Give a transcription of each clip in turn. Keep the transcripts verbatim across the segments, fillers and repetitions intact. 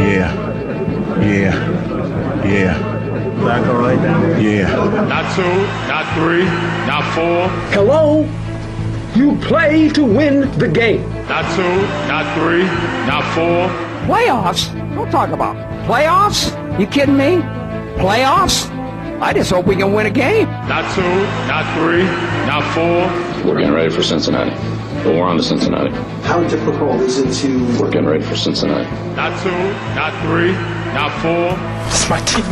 Yeah. Yeah. Yeah. Did I go right down? Yeah. Not two, not three, not four. Hello? You play to win the game. Not two, not three, not four. Playoffs? Don't talk about playoffs. You kidding me? Playoffs? I just hope we can win a game. Not two, not three, not four. We're getting ready for Cincinnati. But we're on to Cincinnati. How difficult is it to... We're getting ready for Cincinnati. Not two, not three, not four. It's my team.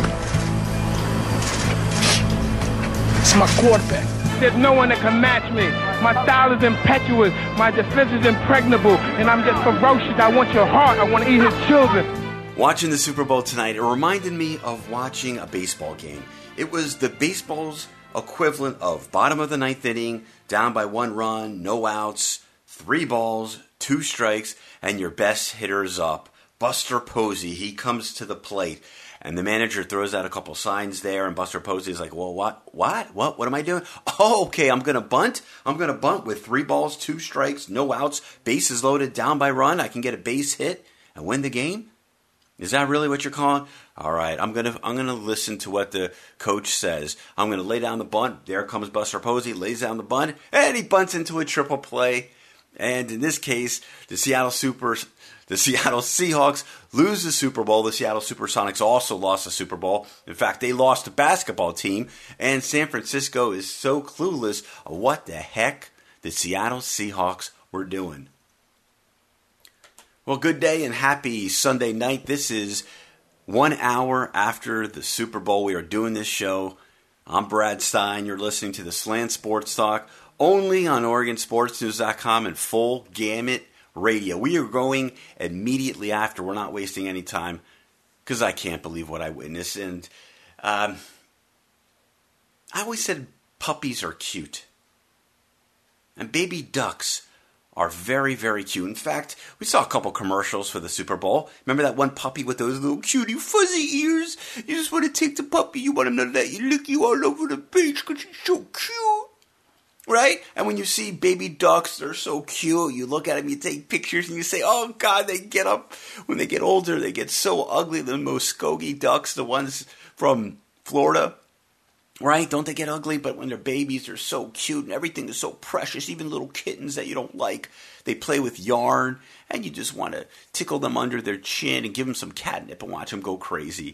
It's my quarterback. There's no one that can match me. My style is impetuous. My defense is impregnable. And I'm just ferocious. I want your heart. I want to eat his children. Watching the Super Bowl tonight, it reminded me of watching a baseball game. It was the baseball's equivalent of bottom of the ninth inning, down by one run, no outs, three balls, two strikes, and your best hitter's up. Buster Posey, he comes to the plate. And the manager throws out a couple signs there, and Buster Posey is like, well, what, what, what, what am I doing? Oh, okay, I'm going to bunt. I'm going to bunt with three balls, two strikes, no outs, bases loaded, down by run. I can get a base hit and win the game? Is that really what you're calling? All right, I'm going to I'm going to listen to what the coach says. I'm going to lay down the bunt. There comes Buster Posey, lays down the bunt, and he bunts into a triple play. And in this case, the Seattle Supers... The Seattle Seahawks lose the Super Bowl. The Seattle Supersonics also lost the Super Bowl. In fact, they lost the basketball team. And San Francisco is so clueless of what the heck the Seattle Seahawks were doing. Well, good day and happy Sunday night. This is one hour after the Super Bowl. We are doing this show. I'm Brad Stein. You're listening to the Slant Sports Talk, only on Oregon Sports News dot com and Full Gamut Radio. We are going immediately after. We're not wasting any time because I can't believe what I witnessed. And um, I always said puppies are cute. And baby ducks are very, very cute. In fact, we saw a couple commercials for the Super Bowl. Remember that one puppy with those little cutie fuzzy ears? You just want to take the puppy. You want him to let you lick you all over the beach because he's so cute. Right? And when you see baby ducks, they're so cute. You look at them, you take pictures, and you say, oh, God, they get up. When they get older, they get so ugly. The Muskogee ducks, the ones from Florida, right? Don't they get ugly? But when they're babies, they're so cute, and everything is so precious. Even little kittens that you don't like, they play with yarn, and you just want to tickle them under their chin and give them some catnip and watch them go crazy.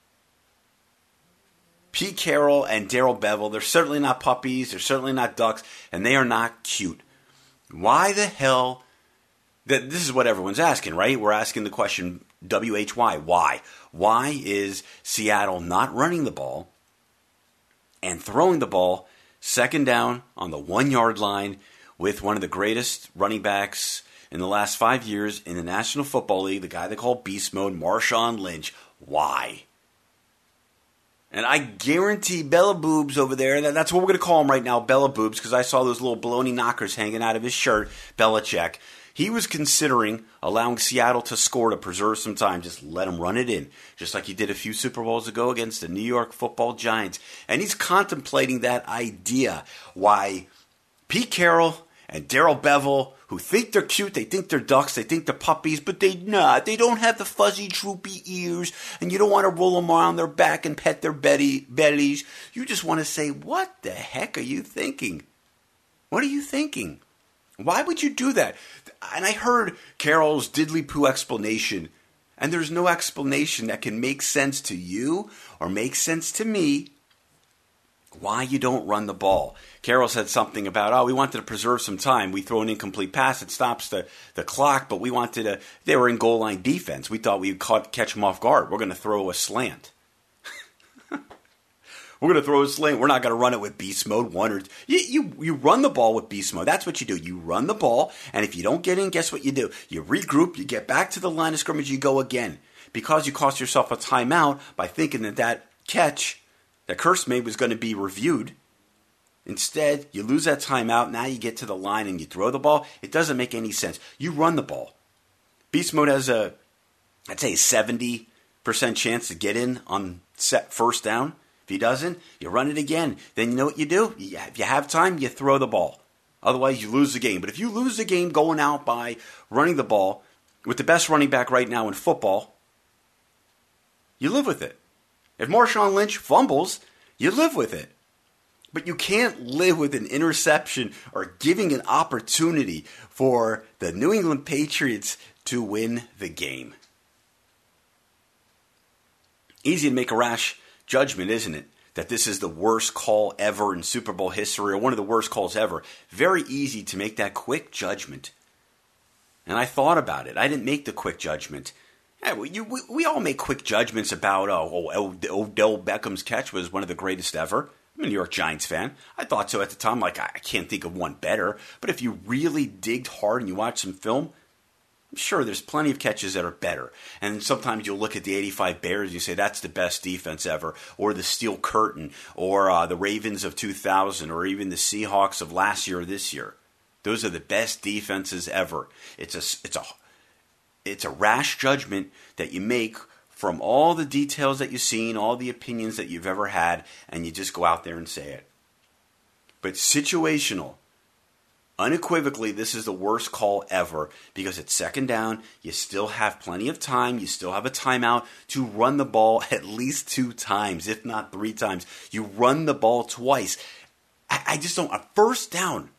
Pete Carroll and Darrell Bevell, they're certainly not puppies, they're certainly not ducks, and they are not cute. Why the hell? This is what everyone's asking, right? We're asking the question, W H Y, why? Why is Seattle not running the ball and throwing the ball second down on the one-yard line with one of the greatest running backs in the last five years in the National Football League, the guy they call Beast Mode, Marshawn Lynch? Why? And I guarantee Bella Boobs over there, that, that's what we're going to call him right now, Bella Boobs, because I saw those little baloney knockers hanging out of his shirt, Belichick. He was considering allowing Seattle to score to preserve some time. Just let him run it in, just like he did a few Super Bowls ago against the New York Football Giants. And he's contemplating that idea, why Pete Carroll and Darrell Bevell, who think they're cute, they think they're ducks, they think they're puppies, but they're not. They don't have the fuzzy, droopy ears, and you don't want to roll them around their back and pet their belly, bellies. You just want to say, what the heck are you thinking? What are you thinking? Why would you do that? And I heard Carroll's diddly-poo explanation, and there's no explanation that can make sense to you or make sense to me why you don't run the ball. Carroll said something about, oh, we wanted to preserve some time. We throw an incomplete pass. It stops the, the clock, but we wanted to, they were in goal line defense. We thought we'd caught, catch them off guard. We're going to throw a slant. We're going to throw a slant. We're not going to run it with beast mode. One or you, you, you run the ball with beast mode. That's what you do. You run the ball, and if you don't get in, guess what you do? You regroup. You get back to the line of scrimmage. You go again. Because you cost yourself a timeout by thinking that that catch that Curse made was going to be reviewed. Instead, you lose that timeout. Now you get to the line and you throw the ball. It doesn't make any sense. You run the ball. Beast mode has a, I'd say, a seventy percent chance to get in on set first down. If he doesn't, you run it again. Then you know what you do? You, if you have time, you throw the ball. Otherwise, you lose the game. But if you lose the game going out by running the ball with the best running back right now in football, you live with it. If Marshawn Lynch fumbles, you live with it. But you can't live with an interception or giving an opportunity for the New England Patriots to win the game. Easy to make a rash judgment, isn't it? That this is the worst call ever in Super Bowl history, or one of the worst calls ever. Very easy to make that quick judgment. And I thought about it. I didn't make the quick judgment. Yeah, we, you, we, we all make quick judgments about, oh, oh, Odell Beckham's catch was one of the greatest ever. I'm a New York Giants fan. I thought so at the time. Like, I can't think of one better. But if you really digged hard and you watched some film, I'm sure there's plenty of catches that are better. And sometimes you'll look at the eighty-five Bears and you say, that's the best defense ever. Or the Steel Curtain. Or uh, the Ravens of two thousand. Or even the Seahawks of last year or this year. Those are the best defenses ever. It's a, it's a, it's a rash judgment that you make from all the details that you've seen, all the opinions that you've ever had, and you just go out there and say it. But situational, unequivocally, this is the worst call ever because it's second down. You still have plenty of time. You still have a timeout to run the ball at least two times, if not three times. You run the ball twice. I, I just don't. A first down,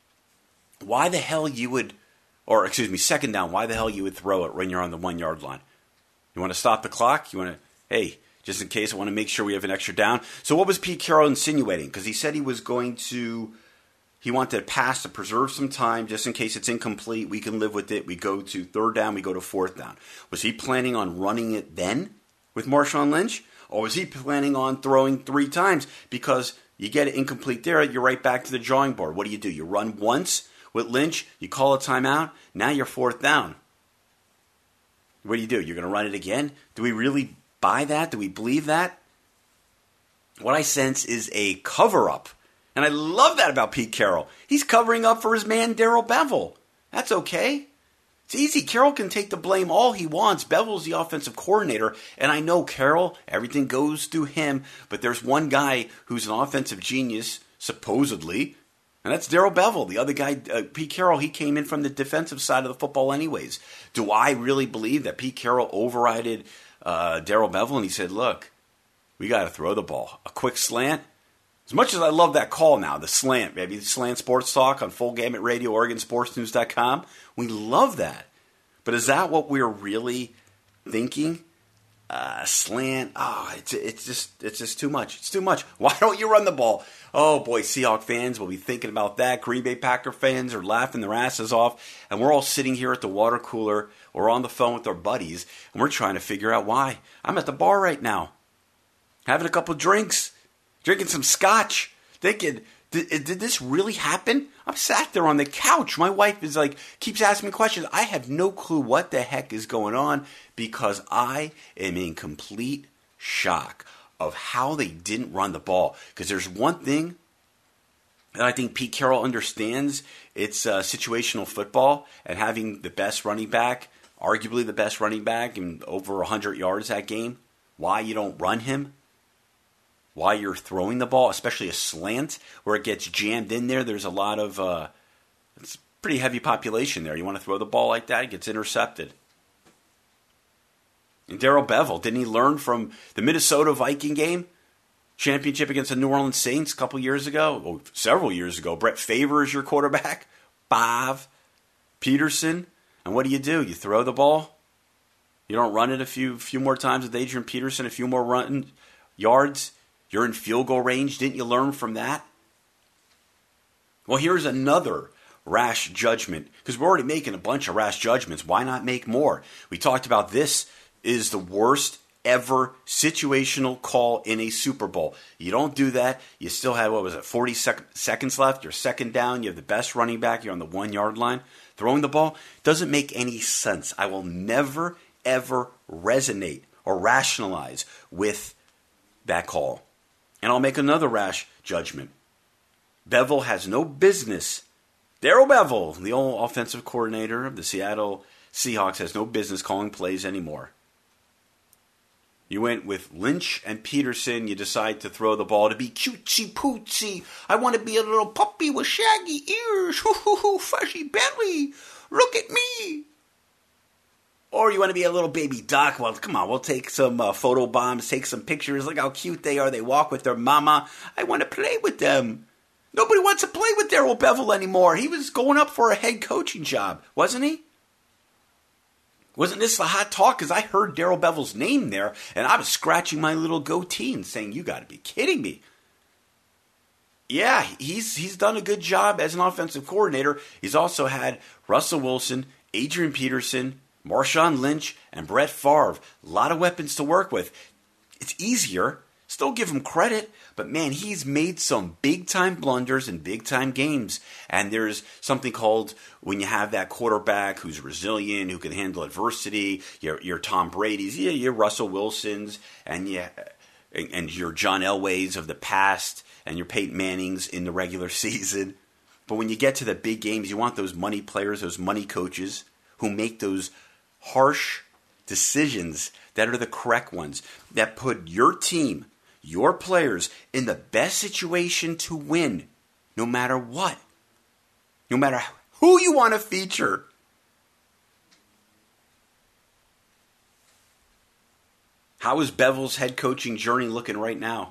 why the hell you would, or excuse me, second down, why the hell you would throw it when you're on the one-yard line? You want to stop the clock? You want to, hey, just in case, I want to make sure we have an extra down. So what was Pete Carroll insinuating? Because he said he was going to, he wanted to pass to preserve some time just in case it's incomplete. We can live with it. We go to third down. We go to fourth down. Was he planning on running it then with Marshawn Lynch? Or was he planning on throwing three times? Because you get it incomplete there, you're right back to the drawing board. What do you do? You run once with Lynch. You call a timeout. Now you're fourth down. What do you do? You're going to run it again? Do we really buy that? Do we believe that? What I sense is a cover-up. And I love that about Pete Carroll. He's covering up for his man, Darrell Bevell. That's okay. It's easy. Carroll can take the blame all he wants. Bevell's the offensive coordinator. And I know Carroll, everything goes through him. But there's one guy who's an offensive genius, supposedly. And that's Darrell Bevell. The other guy, uh, Pete Carroll, he came in from the defensive side of the football anyways. Do I really believe that Pete Carroll overrided uh, Darrell Bevell and he said, look, we got to throw the ball. A quick slant. As much as I love that call now, the slant, maybe the Slant Sports Talk on Full Gamut Radio, Oregon Sports News dot com, we love that. But is that what we're really thinking? Uh, slant, oh, it's it's just it's just too much. It's too much. Why don't you run the ball? Oh boy, Seahawks fans will be thinking about that. Green Bay Packer fans are laughing their asses off, and we're all sitting here at the water cooler or on the phone with our buddies, and we're trying to figure out why. I'm at the bar right now, having a couple drinks, drinking some scotch, thinking, did, did this really happen? I'm sat there on the couch. My wife is like, keeps asking me questions. I have no clue what the heck is going on because I am in complete shock of how they didn't run the ball. Because there's one thing that I think Pete Carroll understands. It's uh, situational football and having the best running back, arguably the best running back in over one hundred yards that game. Why you don't run him? Why you're throwing the ball, especially a slant where it gets jammed in there. There's a lot of, uh, it's a pretty heavy population there. You want to throw the ball like that, it gets intercepted. And Darrell Bevell, didn't he learn from the Minnesota Viking game? Championship against the New Orleans Saints a couple years ago, oh, several years ago. Brett Favre is your quarterback. Bav, Peterson. And what do you do? You throw the ball. You don't run it a few few more times with Adrian Peterson, a few more run yards. You're in field goal range. Didn't you learn from that? Well, here's another rash judgment, because we're already making a bunch of rash judgments. Why not make more? We talked about this is the worst ever situational call in a Super Bowl. You don't do that. You still have, what was it, forty sec- seconds left. You're second down. You have the best running back. You're on the one-yard line. Throwing the ball doesn't make any sense. I will never, ever resonate or rationalize with that call. And I'll make another rash judgment. Bevell has no business. Darrell Bevell, the old offensive coordinator of the Seattle Seahawks, has no business calling plays anymore. You went with Lynch and Peterson. You decide to throw the ball to be cutesy pootsy. I want to be a little puppy with shaggy ears. Hoo hoo hoo, fuzzy belly. Look at me. Or you want to be a little baby duck? Well, come on, we'll take some uh, photo bombs, take some pictures. Look how cute they are. They walk with their mama. I want to play with them. Nobody wants to play with Darrell Bevell anymore. He was going up for a head coaching job, wasn't he? Wasn't this the hot talk? Because I heard Darrell Bevell's name there, and I was scratching my little goatee and saying, you got to be kidding me. Yeah, he's he's done a good job as an offensive coordinator. He's also had Russell Wilson, Adrian Peterson, Marshawn Lynch, and Brett Favre. A lot of weapons to work with. It's easier. Still give him credit. But man, he's made some big-time blunders in big-time games. And there's something called when you have that quarterback who's resilient, who can handle adversity, your, your Tom Brady's, yeah, your Russell Wilsons, and, yeah, and, and your John Elways of the past, and your Peyton Mannings in the regular season. But when you get to the big games, you want those money players, those money coaches who make those harsh decisions that are the correct ones, that put your team, your players, in the best situation to win, no matter what. No matter who you want to feature. How is Bevell's head coaching journey looking right now?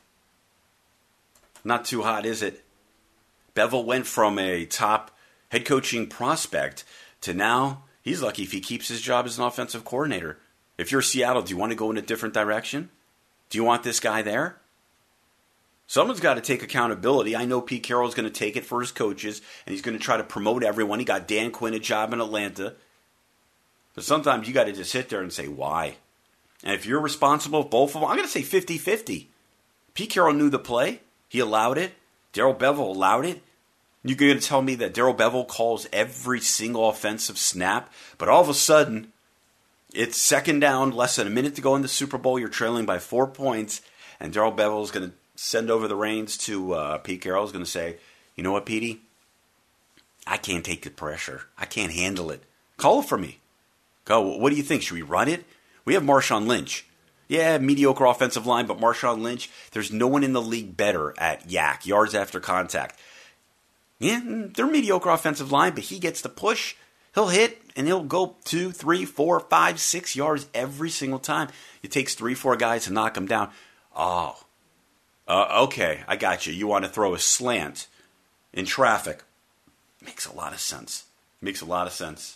Not too hot, is it? Bevell went from a top head coaching prospect to now he's lucky if he keeps his job as an offensive coordinator. If you're Seattle, do you want to go in a different direction? Do you want this guy there? Someone's got to take accountability. I know Pete Carroll's going to take it for his coaches, and he's going to try to promote everyone. He got Dan Quinn a job in Atlanta. But sometimes you got to just sit there and say, why? And if you're responsible for both of them, I'm going to say fifty-fifty. Pete Carroll knew the play. He allowed it. Darrell Bevell allowed it. You're going to tell me that Darrell Bevell calls every single offensive snap, but all of a sudden, it's second down, less than a minute to go in the Super Bowl. You're trailing by four points, and Darrell Bevell is going to send over the reins to uh, Pete Carroll. Is going to say, you know what, Petey? I can't take the pressure. I can't handle it. Call it for me. Go. What do you think? Should we run it? We have Marshawn Lynch. Yeah, mediocre offensive line, but Marshawn Lynch, there's no one in the league better at yak, yards after contact. Yeah, they're mediocre offensive line, but he gets the push. He'll hit, and he'll go two, three, four, five, six yards every single time. It takes three, four guys to knock him down. Oh, uh, okay, I got you. You want to throw a slant in traffic. Makes a lot of sense. Makes a lot of sense.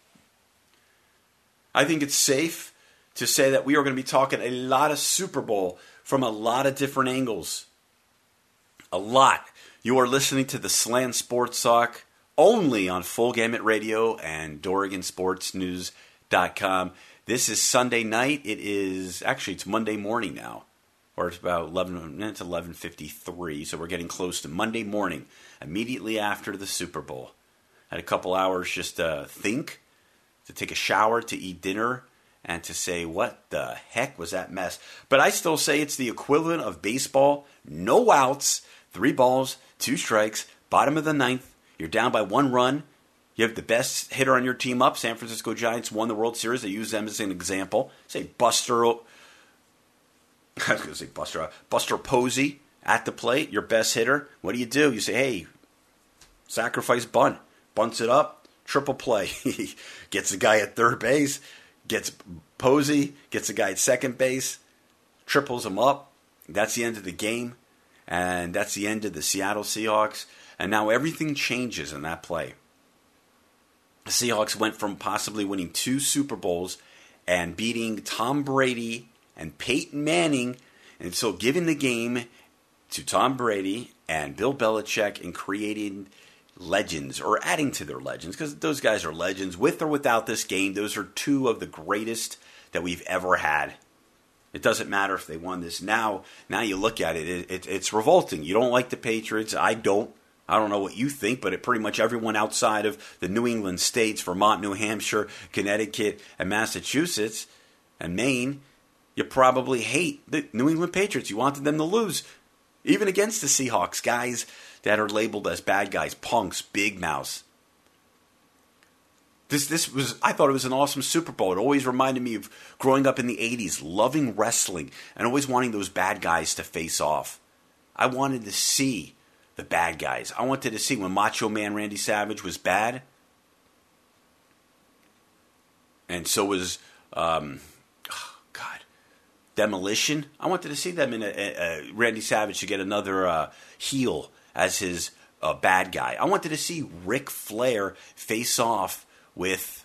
I think it's safe to say that we are going to be talking a lot of Super Bowl from a lot of different angles. A lot. You are listening to the Slant Sports Talk only on Full Gamut Radio and Dorrigan Sports News dot com. This is Sunday night. It is, actually, it's Monday morning now. Or it's about eleven, it's eleven fifty-three, so we're getting close to Monday morning, immediately after the Super Bowl. Had a couple hours just to think, to take a shower, to eat dinner, and to say, what the heck was that mess? But I still say it's the equivalent of baseball. No outs, three balls, two strikes, bottom of the ninth. You're down by one run. You have the best hitter on your team up. San Francisco Giants won the World Series. They use them as an example. Say Buster, I was going to say Buster, Buster Posey at the plate, your best hitter. What do you do? You say, hey, sacrifice bunt. Bunts it up, triple play. Gets the guy at third base. Gets Posey, gets the guy at second base, triples him up. That's the end of the game, and that's the end of the Seattle Seahawks. And now everything changes in that play. The Seahawks went from possibly winning two Super Bowls and beating Tom Brady and Peyton Manning, and so giving the game to Tom Brady and Bill Belichick and creating legends, or adding to their legends, because those guys are legends. With or without this game, those are two of the greatest that we've ever had. It doesn't matter if they won this. Now, now you look at it, it, it, it's revolting. You don't like the Patriots. I don't. I don't know what you think, but it pretty much everyone outside of the New England states, Vermont, New Hampshire, Connecticut, and Massachusetts, and Maine, you probably hate the New England Patriots. You wanted them to lose, even against the Seahawks, guys that are labeled as bad guys, punks, big mouths. This this was, I thought it was an awesome Super Bowl. It always reminded me of growing up in the eighties, loving wrestling, and always wanting those bad guys to face off. I wanted to see the bad guys. I wanted to see when Macho Man Randy Savage was bad. And so was, um, oh God, Demolition. I wanted to see them in a, a, a Randy Savage to get another uh, heel as his uh, bad guy. I wanted to see Ric Flair face off with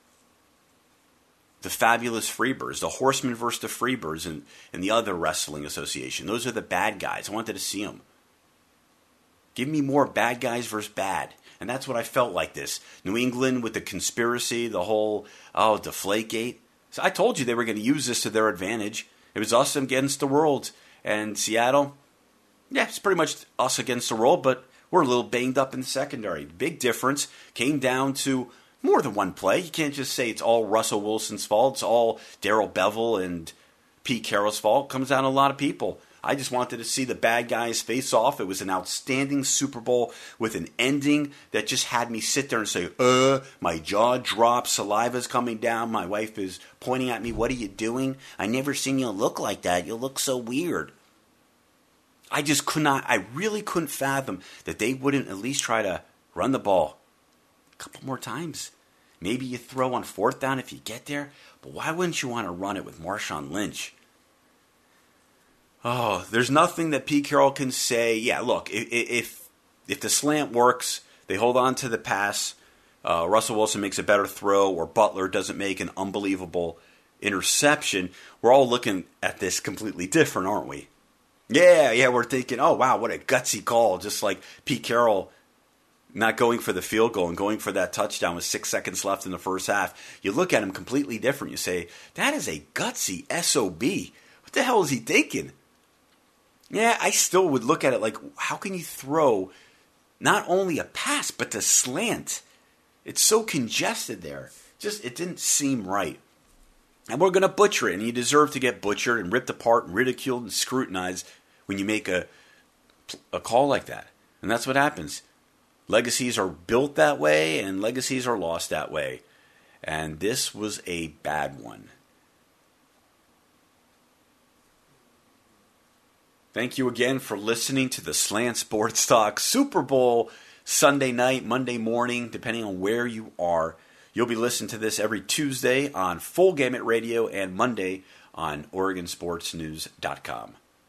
the Fabulous Freebirds, the Horsemen versus the Freebirds, and, and the other wrestling association. Those are the bad guys. I wanted to see them. Give me more bad guys versus bad. And that's what I felt like this. New England with the conspiracy, the whole, oh, Deflategate. So I told you they were going to use this to their advantage. It was us against the world. And Seattle, yeah, it's pretty much us against the world, but we're a little banged up in the secondary. Big difference. Came down to more than one play. You can't just say it's all Russell Wilson's fault. It's all Darrell Bevell and Pete Carroll's fault. It comes down to a lot of people. I just wanted to see the bad guys face off. It was an outstanding Super Bowl with an ending that just had me sit there and say, uh, my jaw drops, saliva's coming down, my wife is pointing at me, what are you doing? I never seen you look like that. You look so weird. I just could not, I really couldn't fathom that they wouldn't at least try to run the ball a couple more times. Maybe you throw on fourth down if you get there, but why wouldn't you want to run it with Marshawn Lynch? Oh, there's nothing that Pete Carroll can say. Yeah, look, if if the slant works, they hold on to the pass, uh, Russell Wilson makes a better throw, or Butler doesn't make an unbelievable interception, we're all looking at this completely different, aren't we? Yeah, yeah, we're thinking, oh, wow, what a gutsy call, just like Pete Carroll not going for the field goal and going for that touchdown with six seconds left in the first half. You look at him completely different. You say, that is a gutsy S O B. What the hell is he thinking? Yeah, I still would look at it like, how can you throw not only a pass, but the slant? It's so congested there. Just, it didn't seem right. And we're going to butcher it, and you deserve to get butchered and ripped apart and ridiculed and scrutinized when you make a, a call like that. And that's what happens. Legacies are built that way, and legacies are lost that way. And this was a bad one. Thank you again for listening to the Slant Sports Talk Super Bowl Sunday night, Monday morning, depending on where you are. You'll be listening to this every Tuesday on Full Gamut Radio and Monday on Oregon Sports News dot com.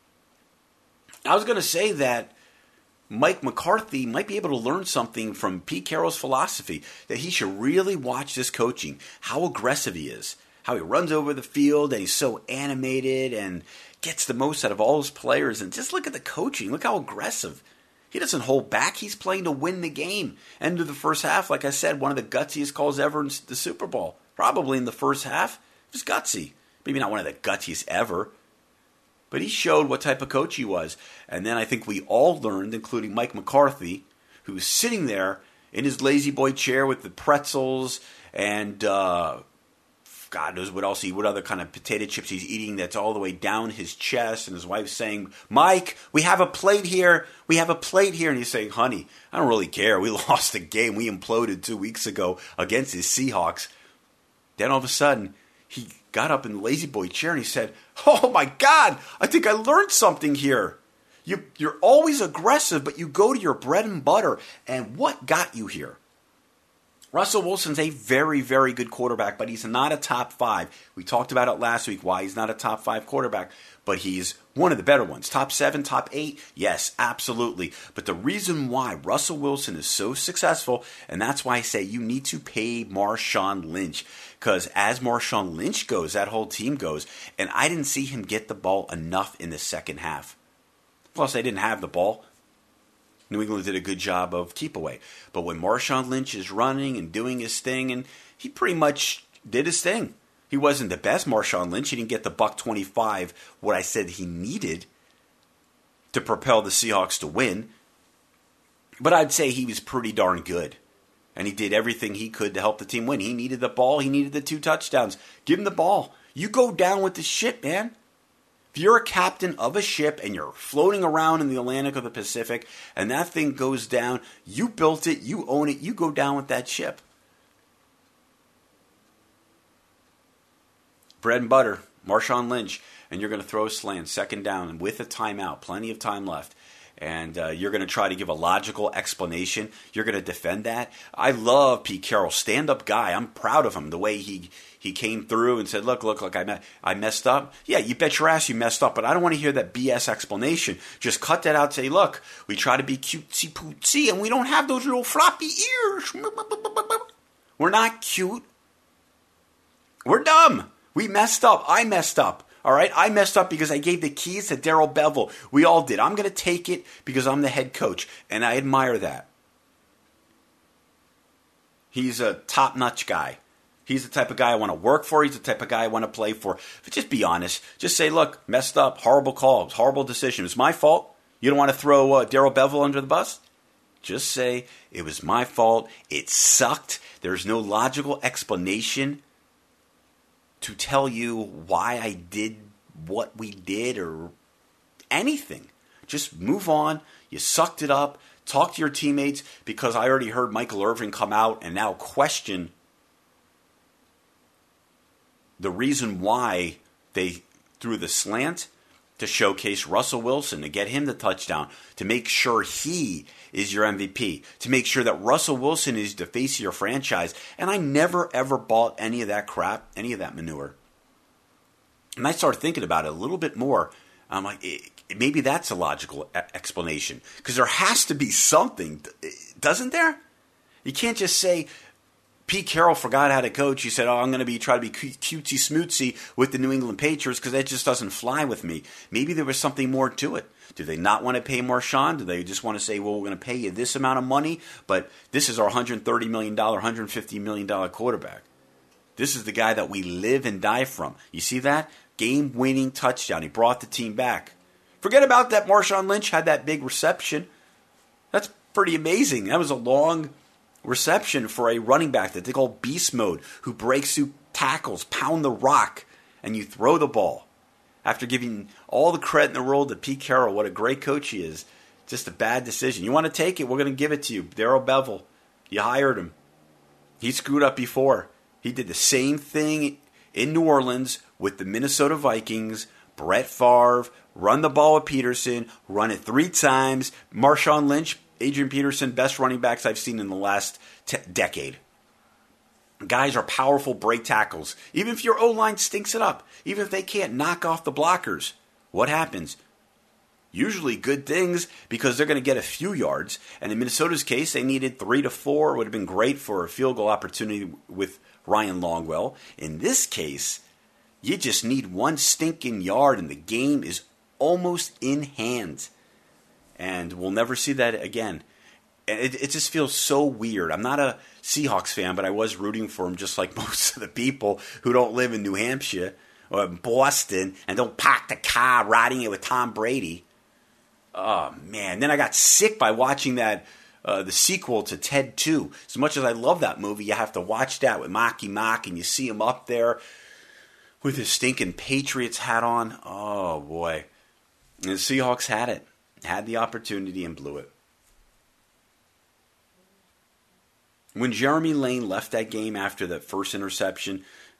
I was going to say that Mike McCarthy might be able to learn something from Pete Carroll's philosophy, that he should really watch this coaching, how aggressive he is, how he runs over the field, and he's so animated and gets the most out of all his players. And just look at the coaching. Look how aggressive. He doesn't hold back. He's playing to win the game. End of the first half, like I said, one of the gutsiest calls ever in the Super Bowl. Probably in the first half. It was gutsy. Maybe not one of the gutsiest ever. But he showed what type of coach he was. And then I think we all learned, including Mike McCarthy, who was sitting there in his lazy boy chair with the pretzels and uh, God knows what else he, what other kind of potato chips he's eating that's all the way down his chest. And his wife's saying, Mike, we have a plate here. We have a plate here. And he's saying, honey, I don't really care. We lost the game. We imploded two weeks ago against his Seahawks. Then all of a sudden, he got up in the lazy boy chair and he said, oh my God, I think I learned something here. You, you're always aggressive, but you go to your bread and butter. And what got you here? Russell Wilson's a very, very good quarterback, but he's not a top five. We talked about it last week, why he's not a top five quarterback, but he's one of the better ones. Top seven, top eight? Yes, absolutely. But the reason why Russell Wilson is so successful, and that's why I say you need to pay Marshawn Lynch, because as Marshawn Lynch goes, that whole team goes, and I didn't see him get the ball enough in the second half. Plus, they didn't have the ball. New England did a good job of keep away. But when Marshawn Lynch is running and doing his thing, and he pretty much did his thing. He wasn't the best Marshawn Lynch. He didn't get the buck twenty-five, what I said he needed to propel the Seahawks to win. But I'd say he was pretty darn good. And he did everything he could to help the team win. He needed the ball. He needed the two touchdowns. Give him the ball. You go down with the ship, man. If you're a captain of a ship and you're floating around in the Atlantic or the Pacific and that thing goes down, you built it, you own it, you go down with that ship. Bread and butter, Marshawn Lynch, and you're going to throw a slant, second down, and with a timeout, plenty of time left. and uh, you're going to try to give a logical explanation. You're going to defend that. I love Pete Carroll, stand-up guy. I'm proud of him, the way he he came through and said, look, look, look, I, me- I messed up. Yeah, you bet your ass you messed up, but I don't want to hear that B S explanation. Just cut that out and say, look, we try to be cutesy-pootsy, and we don't have those little floppy ears. We're not cute. We're dumb. We messed up. I messed up. All right? I messed up because I gave the keys to Darrell Bevell. We all did. I'm going to take it because I'm the head coach, and I admire that. He's a top-notch guy. He's the type of guy I want to work for. He's the type of guy I want to play for. But just be honest. Just say, look, messed up, horrible call, it was horrible decision. It was my fault. You don't want to throw uh, Darrell Bevell under the bus? Just say, it was my fault. It sucked. There's no logical explanation to tell you why I did what we did or anything. Just move on. You sucked it up. Talk to your teammates, because I already heard Michael Irvin come out and now question the reason why they threw the slant to showcase Russell Wilson, to get him the touchdown, to make sure he is your M V P, to make sure that Russell Wilson is the face of your franchise. And I never, ever bought any of that crap, any of that manure. And I started thinking about it a little bit more. I'm like, it, maybe that's a logical e- explanation. Because there has to be something, doesn't there? You can't just say, Pete Carroll forgot how to coach. He said, oh, I'm going to be try to be cutesy smootsy with the New England Patriots because that just doesn't fly with me. Maybe there was something more to it. Do they not want to pay Marshawn? Do they just want to say, well, we're going to pay you this amount of money, but this is our one hundred thirty million dollars, one hundred fifty million dollars quarterback. This is the guy that we live and die from. You see that? Game-winning touchdown. He brought the team back. Forget about that Marshawn Lynch had that big reception. That's pretty amazing. That was a long reception for a running back that they call beast mode, who breaks through tackles, pound the rock, and you throw the ball. After giving all the credit in the world to Pete Carroll, what a great coach he is. Just a bad decision. You want to take it? We're going to give it to you. Darrell Bevell, you hired him. He screwed up before. He did the same thing in New Orleans with the Minnesota Vikings. Brett Favre, run the ball with Peterson, run it three times. Marshawn Lynch, Adrian Peterson, best running backs I've seen in the last te- decade. Guys are powerful break tackles. Even if your O-line stinks it up, even if they can't knock off the blockers, what happens? Usually good things, because they're going to get a few yards. And in Minnesota's case, they needed three to four. It would have been great for a field goal opportunity with Ryan Longwell. In this case, you just need one stinking yard, and the game is almost in hand. And we'll never see that again. And it, it just feels so weird. I'm not a Seahawks fan, but I was rooting for them just like most of the people who don't live in New Hampshire or Boston and don't park the car riding it with Tom Brady. Oh, man. Then I got sick by watching that, uh, the sequel to Ted two. As much as I love that movie, you have to watch that with Marky Mark, and you see him up there with his stinking Patriots hat on. Oh, boy. And the Seahawks had it. Had the opportunity and blew it. When Jeremy Lane left that game after that first interception,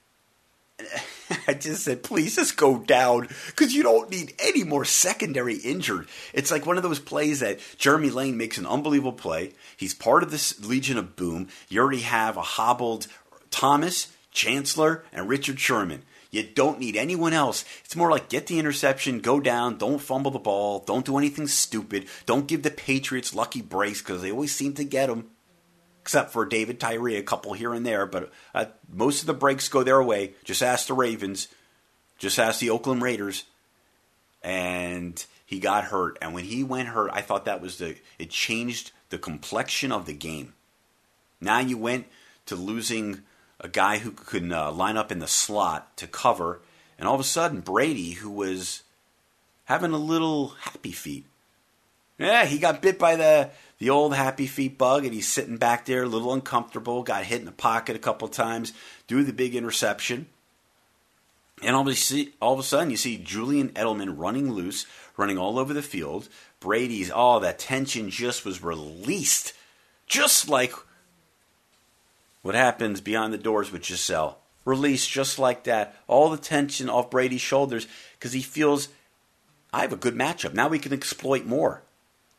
I just said, please just go down, because you don't need any more secondary injured. It's like one of those plays that Jeremy Lane makes an unbelievable play. He's part of this Legion of Boom. You already have a hobbled Thomas, Chancellor, and Richard Sherman. You don't need anyone else. It's more like get the interception, go down, don't fumble the ball, don't do anything stupid, don't give the Patriots lucky breaks, because they always seem to get them. Except for David Tyree, a couple here and there. But uh, most of the breaks go their way. Just ask the Ravens. Just ask the Oakland Raiders. And he got hurt. And when he went hurt, I thought that was the... It changed the complexion of the game. Now you went to losing a guy who could uh, line up in the slot to cover. And all of a sudden, Brady, who was having a little happy feet. Yeah, he got bit by the... The old happy feet bug, and he's sitting back there a little uncomfortable, got hit in the pocket a couple times, threw the big interception. And all of, a, see, all of a sudden, you see Julian Edelman running loose, running all over the field. Brady's, oh, that tension just was released. Just like what happens behind the doors with Giselle. Released just like that. All the tension off Brady's shoulders, because he feels, I have a good matchup. Now we can exploit more.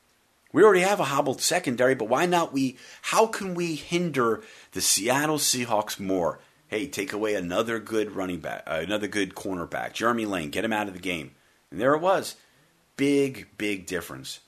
We already have a hobbled secondary, but why not we, how can we hinder the Seattle Seahawks more? Hey, take away another good running back, uh, another good cornerback, Jeremy Lane, get him out of the game. And there it was. Big, big difference.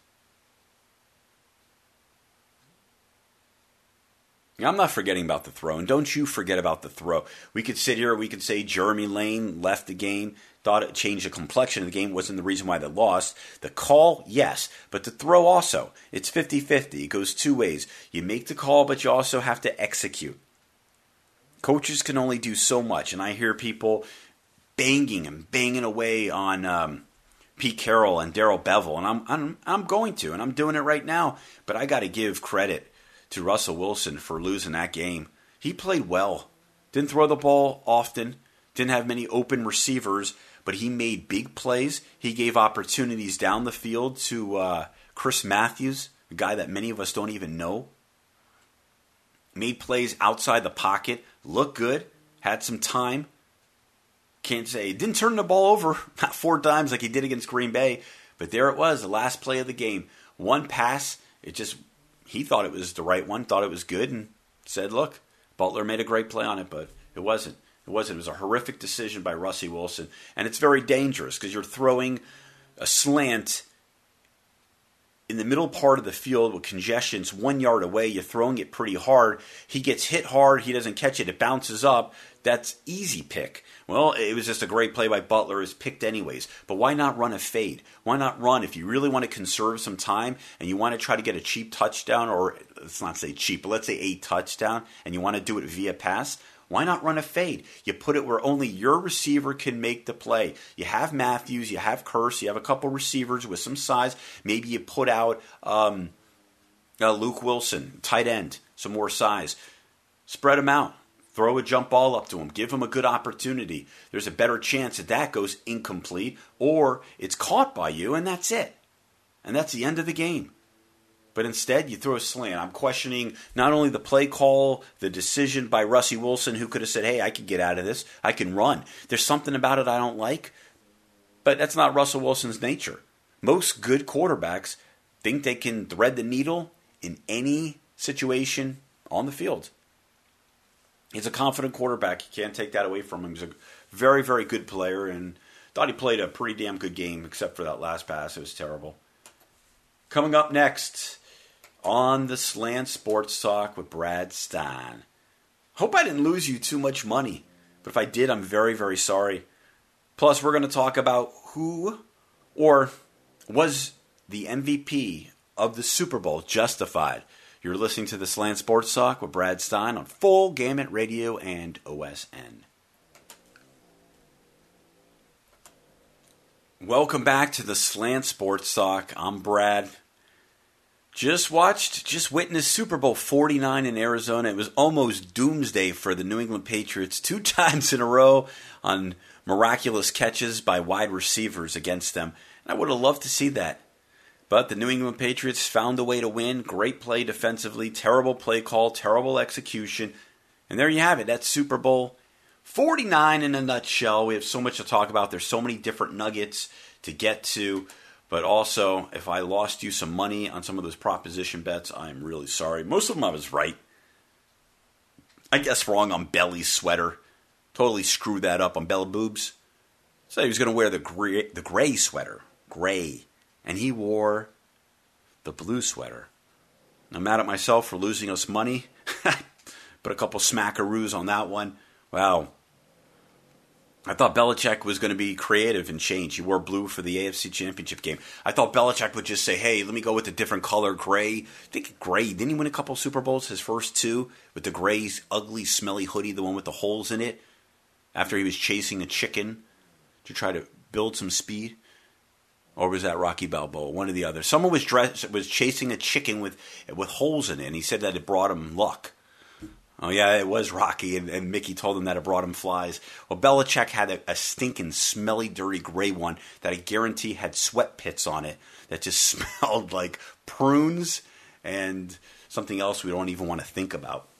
I'm not forgetting about the throw, and don't you forget about the throw. We could sit here, we could say Jeremy Lane left the game, thought it changed the complexion of the game, wasn't the reason why they lost. The call, yes, but the throw also. It's fifty-fifty. It goes two ways. You make the call, but you also have to execute. Coaches can only do so much, and I hear people banging and banging away on um, Pete Carroll and Darrell Bevell, and I'm, I'm, I'm going to, and I'm doing it right now, but I got to give credit to Russell Wilson for losing that game. He played well. Didn't throw the ball often. Didn't have many open receivers, but he made big plays. He gave opportunities down the field to uh, Chris Matthews, a guy that many of us don't even know. Made plays outside the pocket. Looked good. Had some time. Can't say he didn't turn the ball over not four times like he did against Green Bay, but there it was, the last play of the game. One pass, it just... He thought it was the right one, thought it was good, and said, look, Butler made a great play on it, but it wasn't. It wasn't. It was a horrific decision by Russie Wilson. And it's very dangerous because you're throwing a slant in the middle part of the field with congestion. It's one yard away. You're throwing it pretty hard. He gets hit hard. He doesn't catch it. It bounces up. That's easy pick. Well, it was just a great play by Butler. It was picked anyways. But why not run a fade? Why not run if you really want to conserve some time and you want to try to get a cheap touchdown, or let's not say cheap, but let's say a touchdown, and you want to do it via pass? Why not run a fade? You put it where only your receiver can make the play. You have Matthews, you have Kearse, you have a couple receivers with some size. Maybe you put out um, uh, Luke Wilson, tight end, some more size. Spread them out. Throw a jump ball up to him. Give him a good opportunity. There's a better chance that that goes incomplete or it's caught by you, and that's it. And that's the end of the game. But instead, you throw a slant. I'm questioning not only the play call, the decision by Russie Wilson, who could have said, hey, I can get out of this. I can run. There's something about it I don't like. But that's not Russell Wilson's nature. Most good quarterbacks think they can thread the needle in any situation on the field. He's a confident quarterback. You can't take that away from him. He's a very, very good player, and thought he played a pretty damn good game, except for that last pass. It was terrible. Coming up next on the Slant Sports Talk with Brad Stein. Hope I didn't lose you too much money, but if I did, I'm very, very sorry. Plus, we're going to talk about who or was the M V P of the Super Bowl justified. You're listening to the Slant Sports Talk with Brad Stein on Full Gamut Radio and O S N. Welcome back to the Slant Sports Talk. I'm Brad. Just watched, just witnessed Super Bowl forty-nine in Arizona. It was almost doomsday for the New England Patriots two times in a row on miraculous catches by wide receivers against them. And I would have loved to see that. But the New England Patriots found a way to win. Great play defensively, terrible play call, terrible execution. And there you have it. That's Super Bowl forty-nine in a nutshell. We have so much to talk about. There's so many different nuggets to get to. But also, if I lost you some money on some of those proposition bets, I'm really sorry. Most of them I was right. I guess wrong on Belly's sweater. Totally screwed that up on Bella Boobs. Said he was going to wear the gray, the gray sweater. Gray. And he wore the blue sweater. I'm mad at myself for losing us money. Put a couple smackaroos on that one. Wow. I thought Belichick was going to be creative and change. He wore blue for the A F C Championship game. I thought Belichick would just say, hey, let me go with a different color, gray. I think gray. Didn't he win a couple Super Bowls, his first two, with the gray, ugly, smelly hoodie, the one with the holes in it, after he was chasing a chicken to try to build some speed? Or was that Rocky Balboa? One or the other. Someone was dressed, was chasing a chicken with with holes in it, and he said that it brought him luck. Oh, yeah, it was Rocky, and, and Mickey told him that it brought him flies. Well, Belichick had a, a stinking, smelly, dirty gray one that I guarantee had sweat pits on it that just smelled like prunes and something else we don't even want to think about.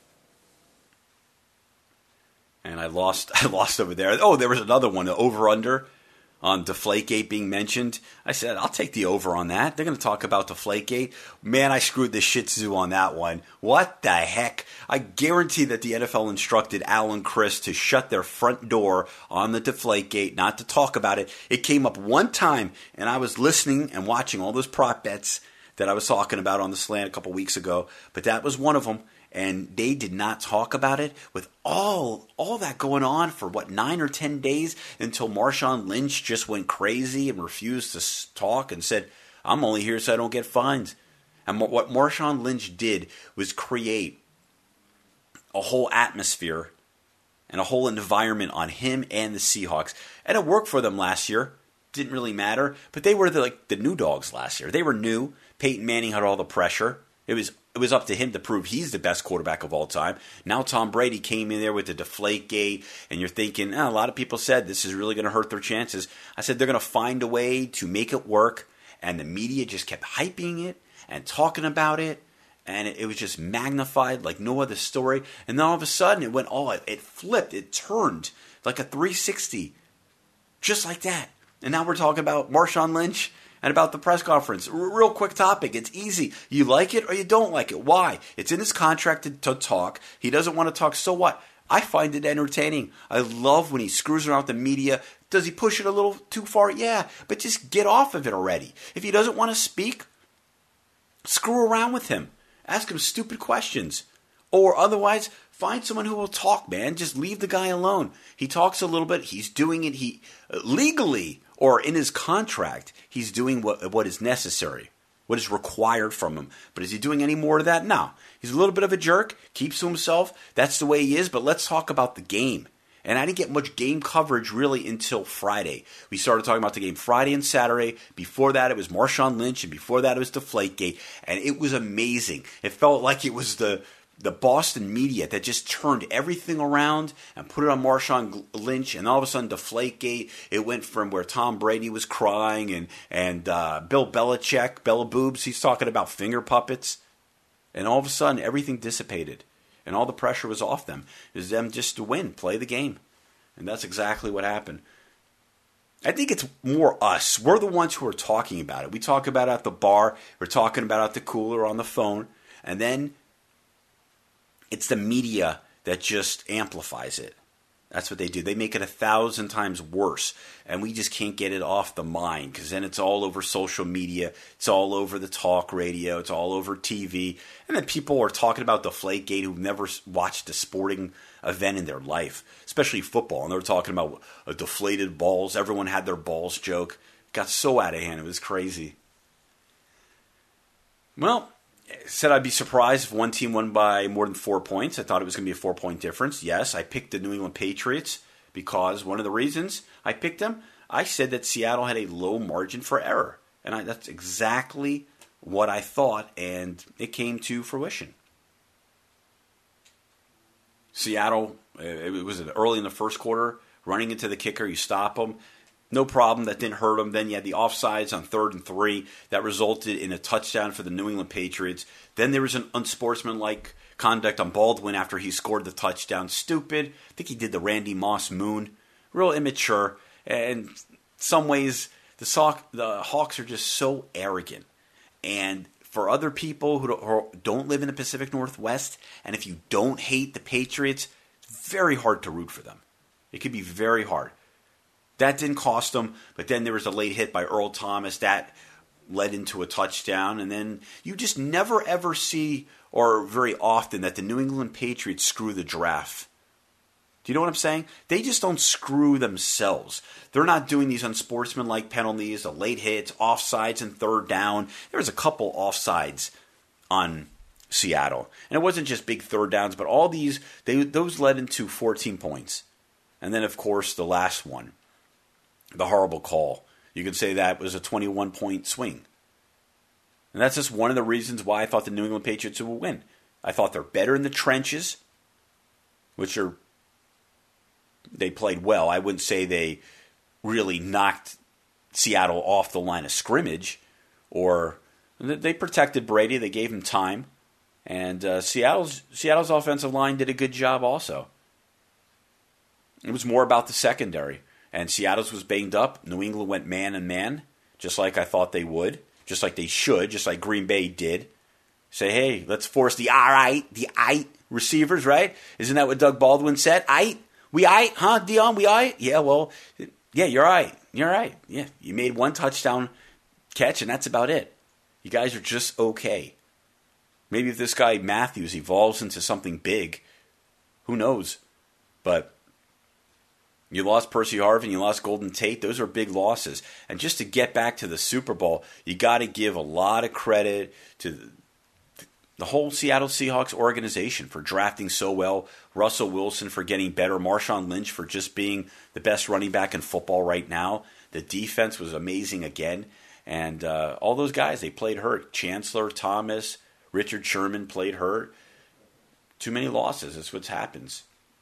And I lost I lost over there. Oh, there was another one, the over-under. on Deflategate being mentioned. I said, I'll take the over on that. They're going to talk about Deflategate. Man, I screwed the Shih Tzu on that one. What the heck? I guarantee that the N F L instructed Al and Chris to shut their front door on the Deflategate, not to talk about it. It came up one time, and I was listening and watching all those prop bets that I was talking about on the Slant a couple weeks ago, but that was one of them. And they did not talk about it with all all that going on for, what, nine or ten days until Marshawn Lynch just went crazy and refused to talk and said, I'm only here so I don't get fined. And what Marshawn Lynch did was create a whole atmosphere and a whole environment on him and the Seahawks. And it worked for them last year. Didn't really matter. But they were the, like the new dogs last year. They were new. Peyton Manning had all the pressure. It was it was up to him to prove he's the best quarterback of all time. Now Tom Brady came in there with the Deflategate, and you're thinking, oh, a lot of people said this is really going to hurt their chances. I said they're going to find a way to make it work, and the media just kept hyping it and talking about it, and it, it was just magnified like no other story. And then all of a sudden it went all, it, it flipped, it turned like a three sixty, just like that. And now we're talking about Marshawn Lynch and about the press conference. R- real quick topic. It's easy. You like it or you don't like it. Why? It's in his contract to, to talk. He doesn't want to talk. So what? I find it entertaining. I love when he screws around with the media. Does he push it a little too far? Yeah. But just get off of it already. If he doesn't want to speak, screw around with him. Ask him stupid questions. Or otherwise, find someone who will talk, man. Just leave the guy alone. He talks a little bit. He's doing it he uh, legally. Or in his contract, he's doing what what is necessary, what is required from him. But is he doing any more of that? No. He's a little bit of a jerk, keeps to himself. That's the way he is. But let's talk about the game. And I didn't get much game coverage really until Friday. We started talking about the game Friday and Saturday. Before that, it was Marshawn Lynch. And before that, it was Deflategate. And it was amazing. It felt like it was the... the Boston media that just turned everything around and put it on Marshawn Lynch, and all of a sudden Deflategate, it went from where Tom Brady was crying and, and uh, Bill Belichick, Bella Boobs, he's talking about finger puppets, and all of a sudden everything dissipated, and all the pressure was off them. It was them just to win, play the game, and that's exactly what happened. I think it's more us. We're the ones who are talking about it. We talk about it at the bar, we're talking about it at the cooler, on the phone, and then it's the media that just amplifies it. That's what they do. They make it a thousand times worse. And we just can't get it off the mind because then it's all over social media. It's all over the talk radio. It's all over T V. And then people are talking about Deflategate who've never watched a sporting event in their life, especially football. And they were talking about uh, deflated balls. Everyone had their balls joke. It got so out of hand. It was crazy. Well, said I'd be surprised if one team won by more than four points. I thought it was going to be a four-point difference. Yes, I picked the New England Patriots because one of the reasons I picked them, I said that Seattle had a low margin for error. And I, that's exactly what I thought, and it came to fruition. Seattle, it was early in the first quarter, running into the kicker, you stop them. No problem. That didn't hurt them. Then you had the offsides on third and three. That resulted in a touchdown for the New England Patriots. Then there was an unsportsmanlike conduct on Baldwin after he scored the touchdown. Stupid. I think he did the Randy Moss moon. Real immature. And in some ways, the, Sock, the Hawks are just so arrogant. And for other people who don't live in the Pacific Northwest, and if you don't hate the Patriots, it's very hard to root for them. It could be very hard. That didn't cost them, but then there was a late hit by Earl Thomas. That led into a touchdown. And then you just never, ever see, or very often, that the New England Patriots screw the draft. Do you know what I'm saying? They just don't screw themselves. They're not doing these unsportsmanlike penalties, the late hits, offsides, and third down. There was a couple offsides on Seattle. And it wasn't just big third downs, but all these, they, those led into fourteen points. And then, of course, the last one. The horrible call. You could say that was a twenty-one point swing. And that's just one of the reasons why I thought the New England Patriots would win. I thought they're better in the trenches, which are, they played well. I wouldn't say they really knocked Seattle off the line of scrimmage, or they protected Brady. They gave him time. And uh, Seattle's Seattle's offensive line did a good job also. It was more about the secondary. And Seattle's was banged up. New England went man and man, just like I thought they would, just like they should, just like Green Bay did. Say, hey, let's force the all right, the aight receivers, right? Isn't that what Doug Baldwin said? Aight? We aight? Huh, Dion? We aight? Yeah, well, yeah, you're aight. You're aight. Yeah, you made one touchdown catch, and that's about it. You guys are just okay. Maybe if this guy Matthews evolves into something big, who knows? But you lost Percy Harvin, you lost Golden Tate. Those are big losses. And just to get back to the Super Bowl, you got to give a lot of credit to the, the whole Seattle Seahawks organization for drafting so well, Russell Wilson for getting better, Marshawn Lynch for just being the best running back in football right now. The defense was amazing again. And uh, all those guys, they played hurt. Chancellor, Thomas, Richard Sherman played hurt. Too many losses. That's what happens.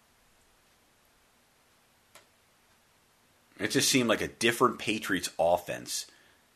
It just seemed like a different Patriots offense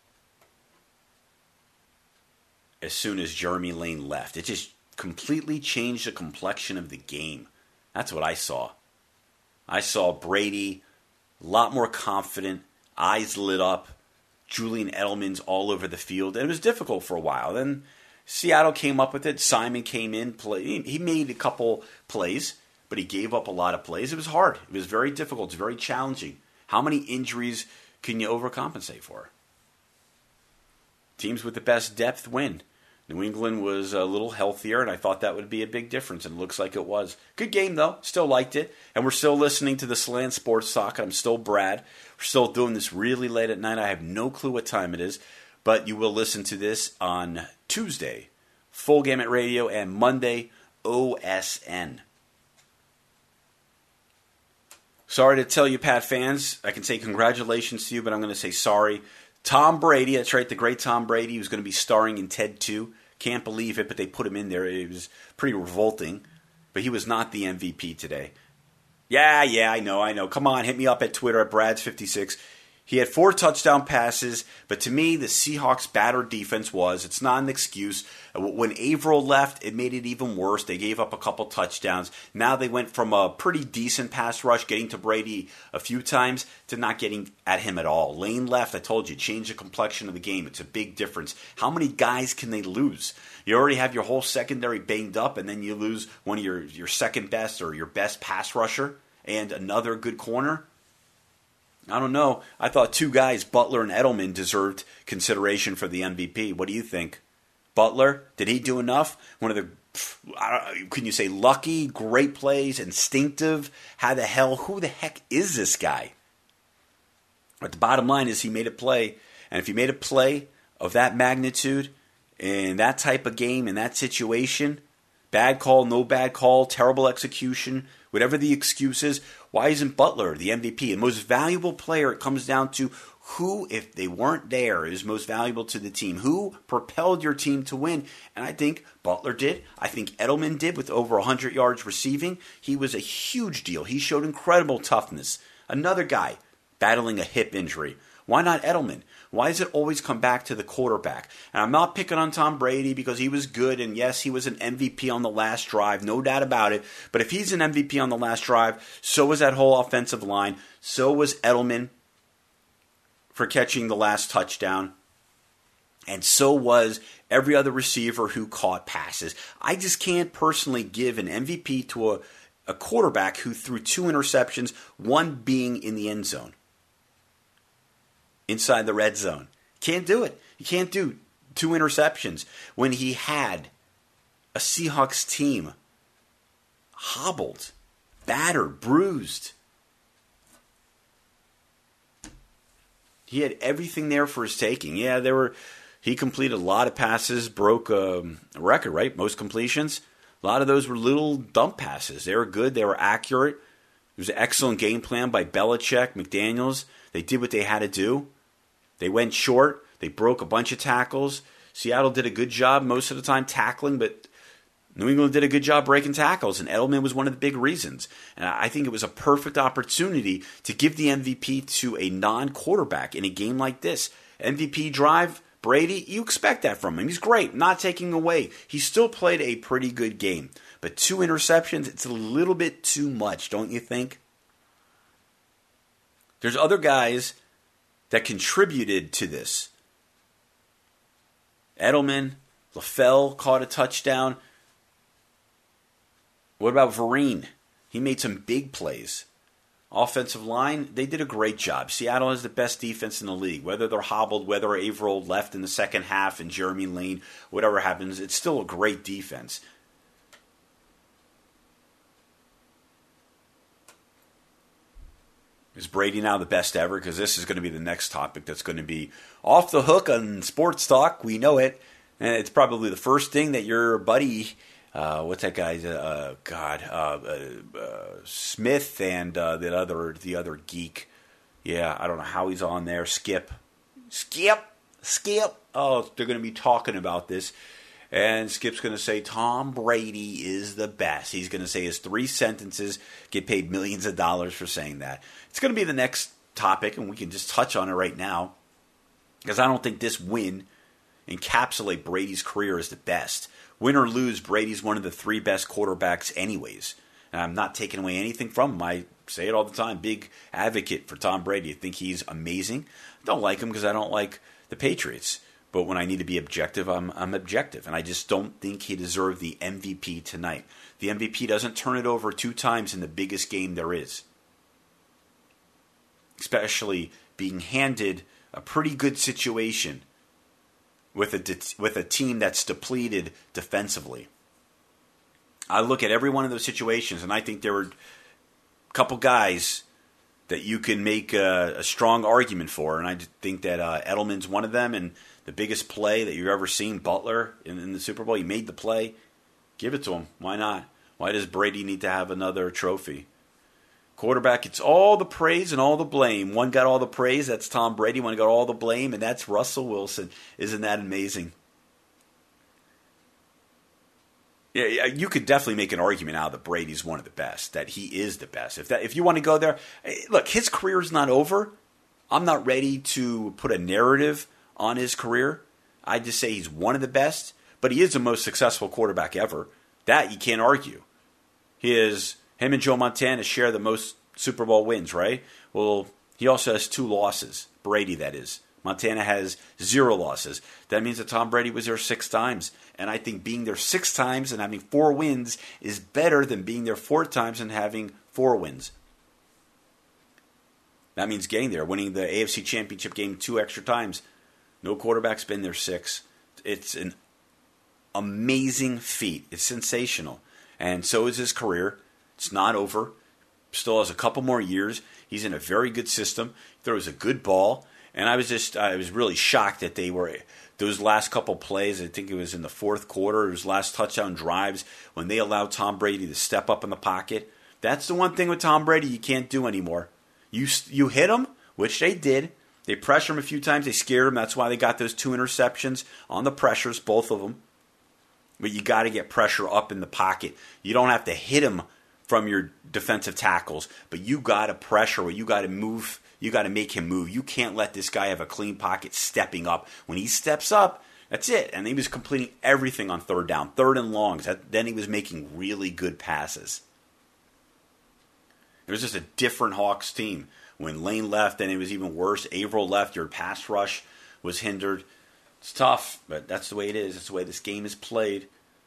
as soon as Jeremy Lane left. It just completely changed the complexion of the game. That's what I saw. I saw Brady a lot more confident, eyes lit up, Julian Edelman's all over the field, and it was difficult for a while. Then Seattle came up with it. Simon came in, play. He made a couple plays, but he gave up a lot of plays. It was hard. It was very difficult. It's very challenging. How many injuries can you overcompensate for? Teams with the best depth win. New England was a little healthier, and I thought that would be a big difference, and it looks like it was. Good game, though. Still liked it. And we're still listening to the Slant Sports Talk. I'm still Brad. We're still doing this really late at night. I have no clue what time it is, but you will listen to this on Tuesday, Full Gamut Radio, and Monday, O S N. Sorry to tell you, Pat fans. I can say congratulations to you, but I'm going to say sorry. Tom Brady, that's right, the great Tom Brady, who's going to be starring in Ted two. Can't believe it, but they put him in there. It was pretty revolting. But he was not the M V P today. Yeah, yeah, I know, I know. Come on, hit me up at Twitter at Brads fifty-six. He had four touchdown passes, but to me, the Seahawks' battered defense was. It's not an excuse. When Averill left, it made it even worse. They gave up a couple touchdowns. Now they went from a pretty decent pass rush, getting to Brady a few times, to not getting at him at all. Lane left, I told you, changed the complexion of the game. It's a big difference. How many guys can they lose? You already have your whole secondary banged up, and then you lose one of your, your second best or your best pass rusher and another good corner? I don't know. I thought two guys, Butler and Edelman, deserved consideration for the M V P. What do you think? Butler, did he do enough? One of the, I don't, can you say lucky, great plays, instinctive? How the hell, who the heck is this guy? But the bottom line is he made a play. And if he made a play of that magnitude, in that type of game, in that situation, bad call, no bad call, terrible execution, whatever the excuse is, why isn't Butler the M V P? The most valuable player, it comes down to who, if they weren't there, is most valuable to the team. Who propelled your team to win? And I think Butler did. I think Edelman did with over one hundred yards receiving. He was a huge deal. He showed incredible toughness. Another guy battling a hip injury. Why not Edelman? Why does it always come back to the quarterback? And I'm not picking on Tom Brady because he was good, and yes, he was an M V P on the last drive, no doubt about it. But if he's an M V P on the last drive, so was that whole offensive line. So was Edelman for catching the last touchdown. And so was every other receiver who caught passes. I just can't personally give an M V P to a, a quarterback who threw two interceptions, one being in the end zone. Inside the red zone. Can't do it. You can't do two interceptions when he had a Seahawks team hobbled, battered, bruised. He had everything there for his taking. Yeah, there were. He completed a lot of passes, broke um, a record, right? Most completions. A lot of those were little dump passes. They were good. They were accurate. It was an excellent game plan by Belichick, McDaniels. They did what they had to do. They went short. They broke a bunch of tackles. Seattle did a good job most of the time tackling, but New England did a good job breaking tackles, and Edelman was one of the big reasons. And I think it was a perfect opportunity to give the M V P to a non-quarterback in a game like this. M V P drive, Brady, you expect that from him. He's great, not taking away. He still played a pretty good game. But two interceptions, it's a little bit too much, don't you think? There's other guys that contributed to this. Edelman, LaFell caught a touchdown. What about Vereen? He made some big plays. Offensive line, they did a great job. Seattle has the best defense in the league. Whether they're hobbled, whether Averill left in the second half and Jeremy Lane, whatever happens, it's still a great defense. Is Brady now the best ever? Because this is going to be the next topic that's going to be off the hook on Sports Talk. We know it. And it's probably the first thing that your buddy... Uh, what's that guy's? Uh, God, uh, uh, uh, Smith and uh, the other, the other geek. Yeah, I don't know how he's on there. Skip, Skip, Skip. Oh, they're going to be talking about this, and Skip's going to say Tom Brady is the best. He's going to say his three sentences, get paid millions of dollars for saying that. It's going to be the next topic, and we can just touch on it right now, because I don't think this win encapsulate Brady's career as the best. Win or lose, Brady's one of the three best quarterbacks anyways. And I'm not taking away anything from him. I say it all the time. Big advocate for Tom Brady. I think he's amazing. I don't like him because I don't like the Patriots. But when I need to be objective, I'm, I'm objective. And I just don't think he deserved the M V P tonight. The M V P doesn't turn it over two times in the biggest game there is. Especially being handed a pretty good situation with a de- with a team that's depleted defensively. I look at every one of those situations, and I think there were a couple guys that you can make a, a strong argument for, and I think that uh, Edelman's one of them, and the biggest play that you've ever seen, Butler, in, in the Super Bowl, he made the play. Give it to him. Why not? Why does Brady need to have another trophy? Quarterback, it's all the praise and all the blame. One got all the praise, that's Tom Brady. One got all the blame, and that's Russell Wilson. Isn't that amazing? Yeah, you could definitely make an argument out that Brady's one of the best, that he is the best. If that, if you want to go there, look, his career's not over. I'm not ready to put a narrative on his career. I just say he's one of the best, but he is the most successful quarterback ever. That you can't argue. He is... Him and Joe Montana share the most Super Bowl wins, right? Well, he also has two losses. Brady, that is. Montana has zero losses. That means that Tom Brady was there six times. And I think being there six times and having four wins is better than being there four times and having four wins. That means getting there, winning the A F C Championship game two extra times. No quarterback's been there six. It's an amazing feat. It's sensational. And so is his career. It's not over. Still has a couple more years. He's in a very good system. He throws a good ball. And I was just, I was really shocked that they were, those last couple plays, I think it was in the fourth quarter, his last touchdown drives, when they allowed Tom Brady to step up in the pocket. That's the one thing with Tom Brady you can't do anymore. You, you hit him, which they did. They pressured him a few times. They scared him. That's why they got those two interceptions on the pressures, both of them. But you got to get pressure up in the pocket. You don't have to hit him from your defensive tackles, but you got to pressure or you got to move, you got to make him move. You can't let this guy have a clean pocket stepping up. When he steps up, that's it. And he was completing everything on third down, third and longs. Then he was making really good passes. It was just a different Hawks team. When Lane left, then it was even worse. Averill left, your pass rush was hindered. It's tough, but that's the way it is. It's the way this game is played.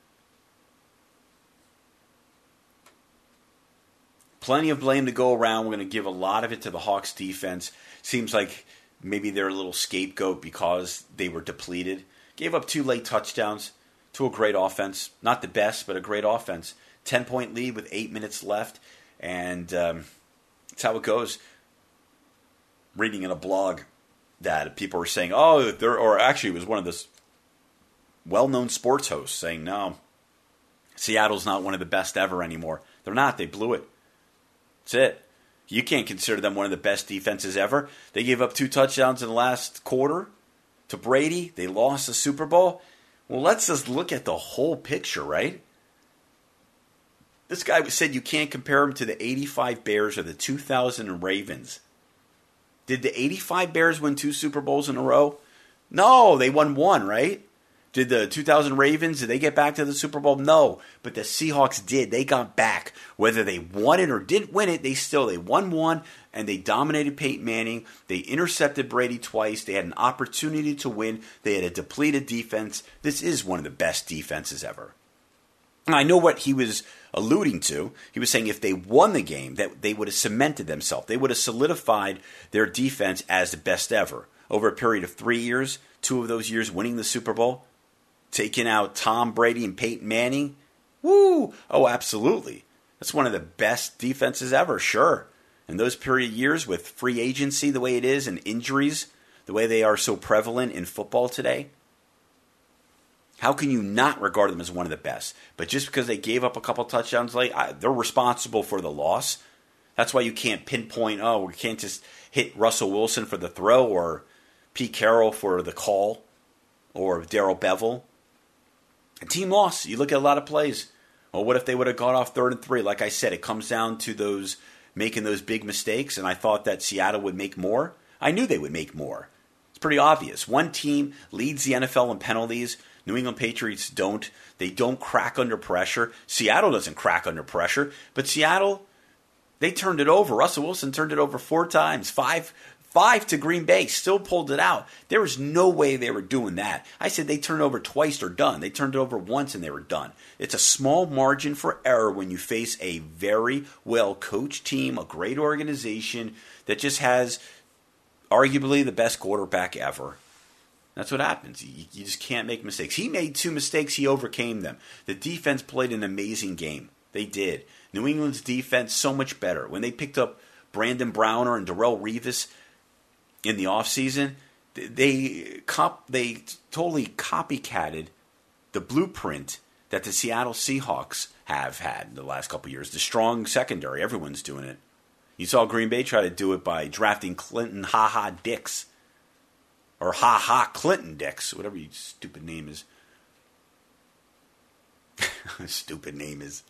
Plenty of blame to go around. We're going to give a lot of it to the Hawks defense. Seems like maybe they're a little scapegoat because they were depleted. Gave up two late touchdowns to a great offense. Not the best, but a great offense. ten-point lead with eight minutes left. And um, that's how it goes. Reading in a blog that people were saying, oh, there, or actually it was one of the well-known sports hosts saying, no, Seattle's not one of the best ever anymore. They're not. They blew it. That's it. You can't consider them one of the best defenses ever. They gave up two touchdowns in the last quarter to Brady. They lost the Super Bowl. Well, let's just look at the whole picture, right? This guy said you can't compare him to the eighty-five Bears or the two thousand Ravens. Did the eighty-five Bears win two Super Bowls in a row? No, they won one, right? Did the two thousand Ravens, did they get back to the Super Bowl? No, but the Seahawks did. They got back. Whether they won it or didn't win it, they still, they won one, and they dominated Peyton Manning. They intercepted Brady twice. They had an opportunity to win. They had a depleted defense. This is one of the best defenses ever. And I know what he was alluding to. He was saying if they won the game, that they would have cemented themselves. They would have solidified their defense as the best ever. Over a period of three years, two of those years winning the Super Bowl, taking out Tom Brady and Peyton Manning. Woo! Oh, absolutely. That's one of the best defenses ever, sure. In those period years with free agency the way it is and injuries the way they are so prevalent in football today, how can you not regard them as one of the best? But just because they gave up a couple touchdowns late, I, they're responsible for the loss. That's why you can't pinpoint, oh, we can't just hit Russell Wilson for the throw or Pete Carroll for the call or Darrell Bevell. A team lost. You look at a lot of plays. Well, what if they would have gone off third and three? Like I said, it comes down to those making those big mistakes, and I thought that Seattle would make more. I knew they would make more. It's pretty obvious. One team leads the N F L in penalties. New England Patriots don't. They don't crack under pressure. Seattle doesn't crack under pressure, but Seattle, they turned it over. Russell Wilson turned it over four times, five Five to Green Bay, still pulled it out. There was no way they were doing that. I said they turned it over twice, they're done. They turned it over once and they were done. It's a small margin for error when you face a very well-coached team, a great organization that just has arguably the best quarterback ever. That's what happens. You, you just can't make mistakes. He made two mistakes. He overcame them. The defense played an amazing game. They did. New England's defense so much better. When they picked up Brandon Browner and Darrelle Revis in the offseason, they cop, they totally copycatted the blueprint that the Seattle Seahawks have had in the last couple of years. The strong secondary, everyone's doing it. You saw Green Bay try to do it by drafting Clinton Ha-Ha Dix. Or Ha-Ha Clinton Dix, whatever your stupid name is. Stupid name is.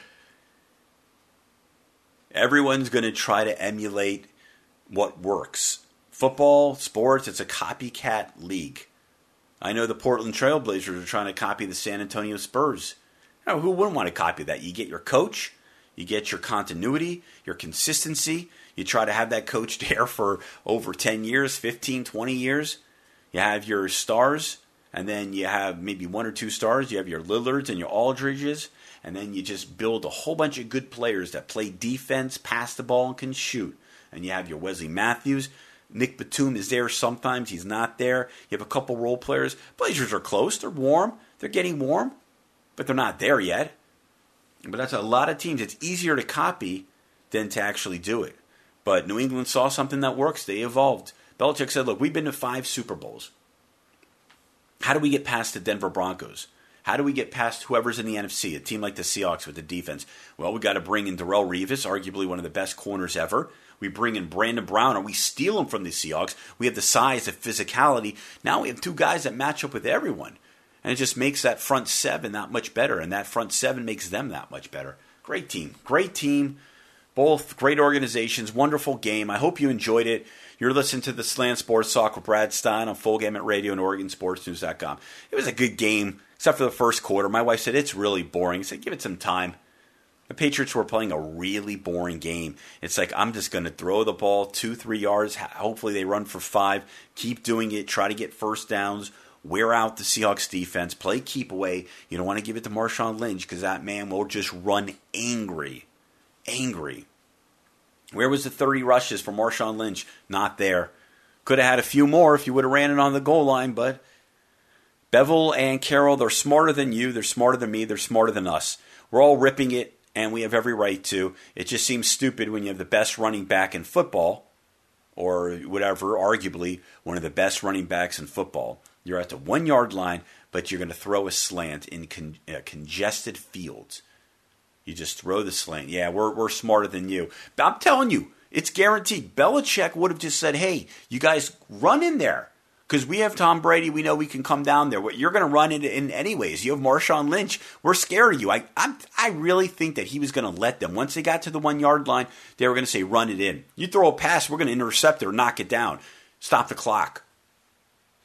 Everyone's going to try to emulate what works. Football, sports, it's a copycat league. I know the Portland Trail Blazers are trying to copy the San Antonio Spurs. Now, who wouldn't want to copy that? You get your coach, you get your continuity, your consistency. You try to have that coach there for over ten years, fifteen, twenty years. You have your stars, and then you have maybe one or two stars. You have your Lillards and your Aldridges, and then you just build a whole bunch of good players that play defense, pass the ball, and can shoot. And you have your Wesley Matthews. Nick Batum is there sometimes. He's not there. You have a couple role players. Blazers are close. They're warm. They're getting warm, but they're not there yet. But that's a lot of teams. It's easier to copy than to actually do it. But New England saw something that works. They evolved. Belichick said, look, we've been to five Super Bowls. How do we get past the Denver Broncos? How do we get past whoever's in the N F C, a team like the Seahawks with the defense? Well, we got to bring in Darrelle Revis, arguably one of the best corners ever. We bring in Brandon Browner. We steal him from the Seahawks. We have the size, the physicality. Now we have two guys that match up with everyone. And it just makes that front seven that much better. And that front seven makes them that much better. Great team. Great team. Both great organizations. Wonderful game. I hope you enjoyed it. You're listening to the Slant Sports Talk with Brad Stein on Full Gamut Radio and Oregon Sports News dot com. It was a good game, except for the first quarter. My wife said, it's really boring. I said, give it some time. The Patriots were playing a really boring game. It's like, I'm just going to throw the ball two, three yards. Hopefully they run for five. Keep doing it. Try to get first downs. Wear out the Seahawks defense. Play keep away. You don't want to give it to Marshawn Lynch because that man will just run angry. Angry. Where was the thirty rushes for Marshawn Lynch? Not there. Could have had a few more if you would have ran it on the goal line, but Bevell and Carroll, they're smarter than you. They're smarter than me. They're smarter than us. We're all ripping it. And we have every right to. It just seems stupid when you have the best running back in football, or whatever, arguably one of the best running backs in football. You're at the one-yard line, but you're going to throw a slant in con- uh, congested fields. You just throw the slant. Yeah, we're we're smarter than you. But I'm telling you, it's guaranteed. Belichick would have just said, hey, you guys run in there. Because we have Tom Brady, we know we can come down there. You're going to run in, in anyways. You have Marshawn Lynch. We're scared of you. I I'm, I really think that he was going to let them. Once they got to the one-yard line, they were going to say, run it in. You throw a pass, we're going to intercept it or knock it down. Stop the clock.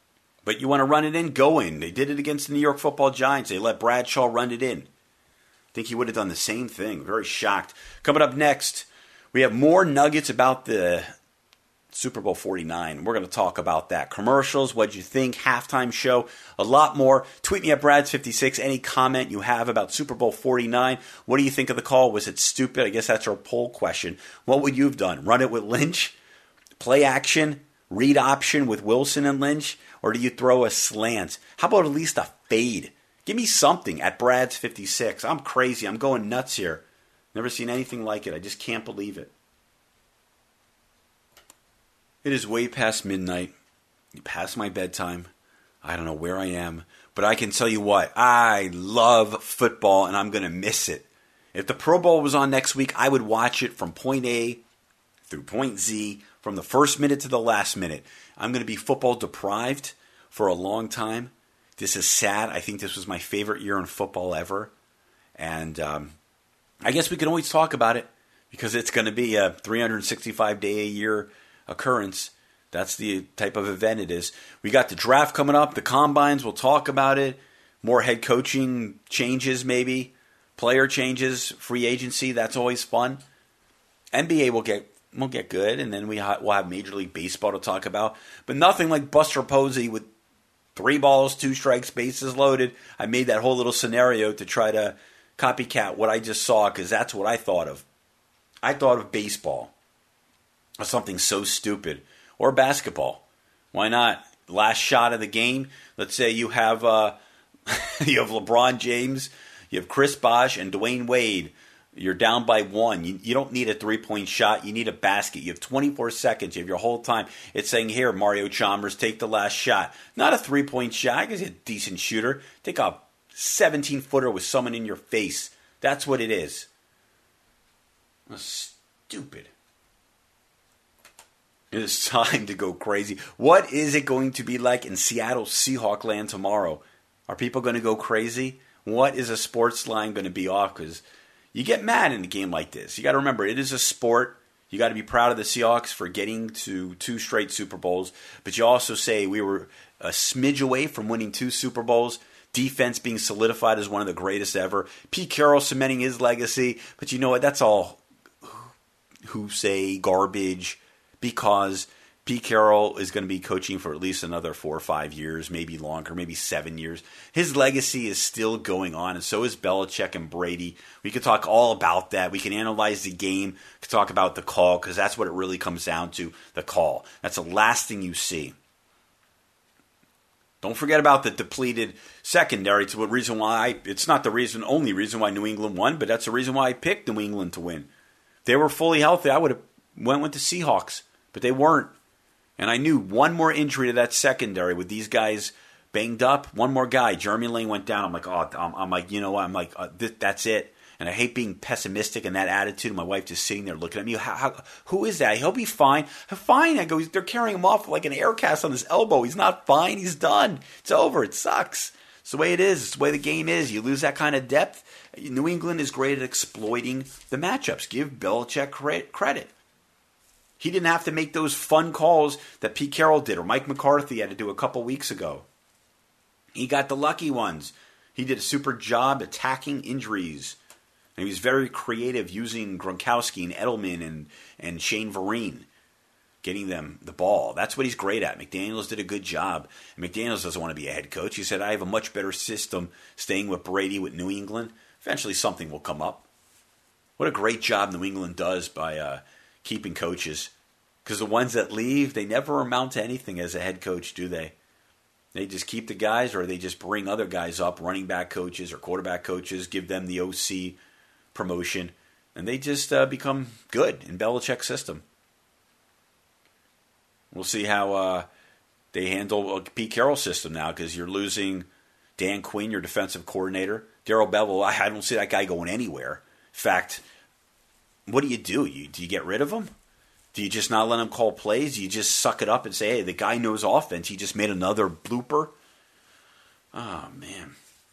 But you want to run it in? Go in. They did it against the New York Football Giants. They let Bradshaw run it in. I think he would have done the same thing. Very shocked. Coming up next, we have more nuggets about the Super Bowl forty-nine. We're going to talk about that. Commercials, what'd you think, halftime show, a lot more. Tweet me at Brads fifty-six. Any comment you have about Super Bowl forty-nine. What do you think of the call? Was it stupid? I guess that's our poll question. What would you have done? Run it with Lynch? Play action? Read option with Wilson and Lynch? Or do you throw a slant? How about at least a fade? Give me something at Brads fifty-six. I'm crazy. I'm going nuts here. Never seen anything like it. I just can't believe it. It is way past midnight, past my bedtime. I don't know where I am, but I can tell you what, I love football and I'm going to miss it. If the Pro Bowl was on next week, I would watch it from point A through point Z, from the first minute to the last minute. I'm going to be football deprived for a long time. This is sad. I think this was my favorite year in football ever. And um, I guess we can always talk about it because it's going to be a three hundred sixty-five day a year occurrence. That's the type of event it is. We got the draft coming up, the combines, we'll talk about it. More head coaching changes maybe, player changes, free agency, that's always fun. N B A will get will get good, and then we ha- we'll have Major League Baseball to talk about. But nothing like Buster Posey with three balls, two strikes, bases loaded. I made that whole little scenario to try to copycat what I just saw because that's what I thought of. I thought of baseball. Or something so stupid. Or basketball. Why not? Last shot of the game. Let's say you have uh, you have LeBron James, you have Chris Bosh, and Dwayne Wade. You're down by one. You, you don't need a three-point shot. You need a basket. You have twenty-four seconds. You have your whole time. It's saying, here, Mario Chalmers, take the last shot. Not a three-point shot because he's a decent shooter. Take a seventeen-footer with someone in your face. That's what it is. Stupid. It is time to go crazy. What is it going to be like in Seattle Seahawk land tomorrow? Are people going to go crazy? What is a sports line going to be off? Because you get mad in a game like this. You got to remember, it is a sport. You got to be proud of the Seahawks for getting to two straight Super Bowls. But you also say we were a smidge away from winning two Super Bowls. Defense being solidified as one of the greatest ever. Pete Carroll cementing his legacy. But you know what? That's all who say garbage. Because Pete Carroll is going to be coaching for at least another four or five years, maybe longer, maybe seven years. His legacy is still going on, and so is Belichick and Brady. We could talk all about that. We can analyze the game. We could talk about the call, because that's what it really comes down to, the call. That's the last thing you see. Don't forget about the depleted secondary. It's the reason why I, it's not the reason, only reason why New England won, but that's the reason why I picked New England to win. If they were fully healthy, I would have went with the Seahawks. But they weren't. And I knew one more injury to that secondary with these guys banged up. One more guy. Jeremy Lane went down. I'm like, oh, I'm, I'm like, you know what? I'm like, uh, th- that's it. And I hate being pessimistic and that attitude. My wife just sitting there looking at me. How, how, who is that? He'll be fine. Fine. I go, they're carrying him off like an air cast on his elbow. He's not fine. He's done. It's over. It sucks. It's the way it is. It's the way the game is. You lose that kind of depth. New England is great at exploiting the matchups. Give Belichick credit. He didn't have to make those fun calls that Pete Carroll did or Mike McCarthy had to do a couple weeks ago. He got the lucky ones. He did a super job attacking injuries. And he was very creative using Gronkowski and Edelman and, and Shane Vereen, getting them the ball. That's what he's great at. McDaniels did a good job. And McDaniels doesn't want to be a head coach. He said, I have a much better system staying with Brady with New England. Eventually something will come up. What a great job New England does by uh, keeping coaches. Because the ones that leave, they never amount to anything as a head coach, do they? They just keep the guys, or they just bring other guys up, running back coaches or quarterback coaches, give them the O C promotion, and they just uh, become good in Belichick's system. We'll see how uh, they handle Pete Carroll's system now, because you're losing Dan Quinn, your defensive coordinator. Darrell Bevell, I don't see that guy going anywhere. In fact, what do you do? You, do you get rid of him? Do you just not let him call plays? Do you just suck it up and say, hey, the guy knows offense. He just made another blooper? Oh, man.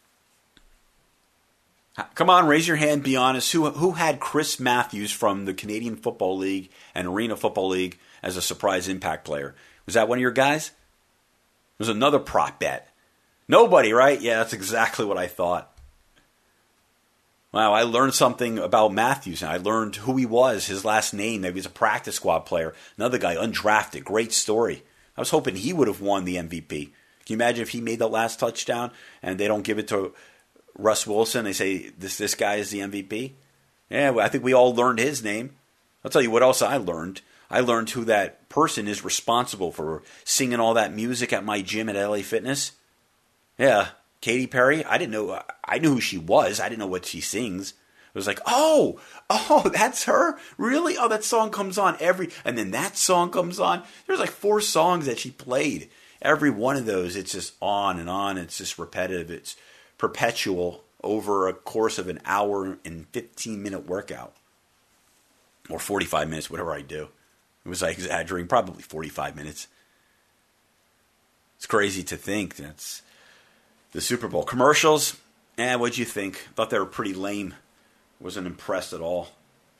Come on, raise your hand, be honest. Who who had Chris Matthews from the Canadian Football League and Arena Football League as a surprise impact player? Was that one of your guys? was another prop bet. Nobody, right? Yeah, that's exactly what I thought. Wow, I learned something about Matthews. I learned who he was, his last name. Maybe he was a practice squad player. Another guy, undrafted. Great story. I was hoping he would have won the M V P. Can you imagine if he made that last touchdown and they don't give it to Russ Wilson? They say, this this guy is the M V P? Yeah, well, I think we all learned his name. I'll tell you what else I learned. I learned who that person is responsible for singing all that music at my gym at L A Fitness. Yeah, Katy Perry. I didn't know. I knew who she was. I didn't know what she sings. It was like, oh, oh, that's her? Really? Oh, that song comes on every... And then that song comes on. There's like four songs that she played. Every one of those, it's just on and on. It's just repetitive. It's perpetual over a course of an hour and fifteen-minute workout. Or forty-five minutes, whatever I do. It was like exaggerating, probably forty-five minutes. It's crazy to think. That's the Super Bowl. Commercials, eh, what'd you think? Thought they were pretty lame. Wasn't impressed at all.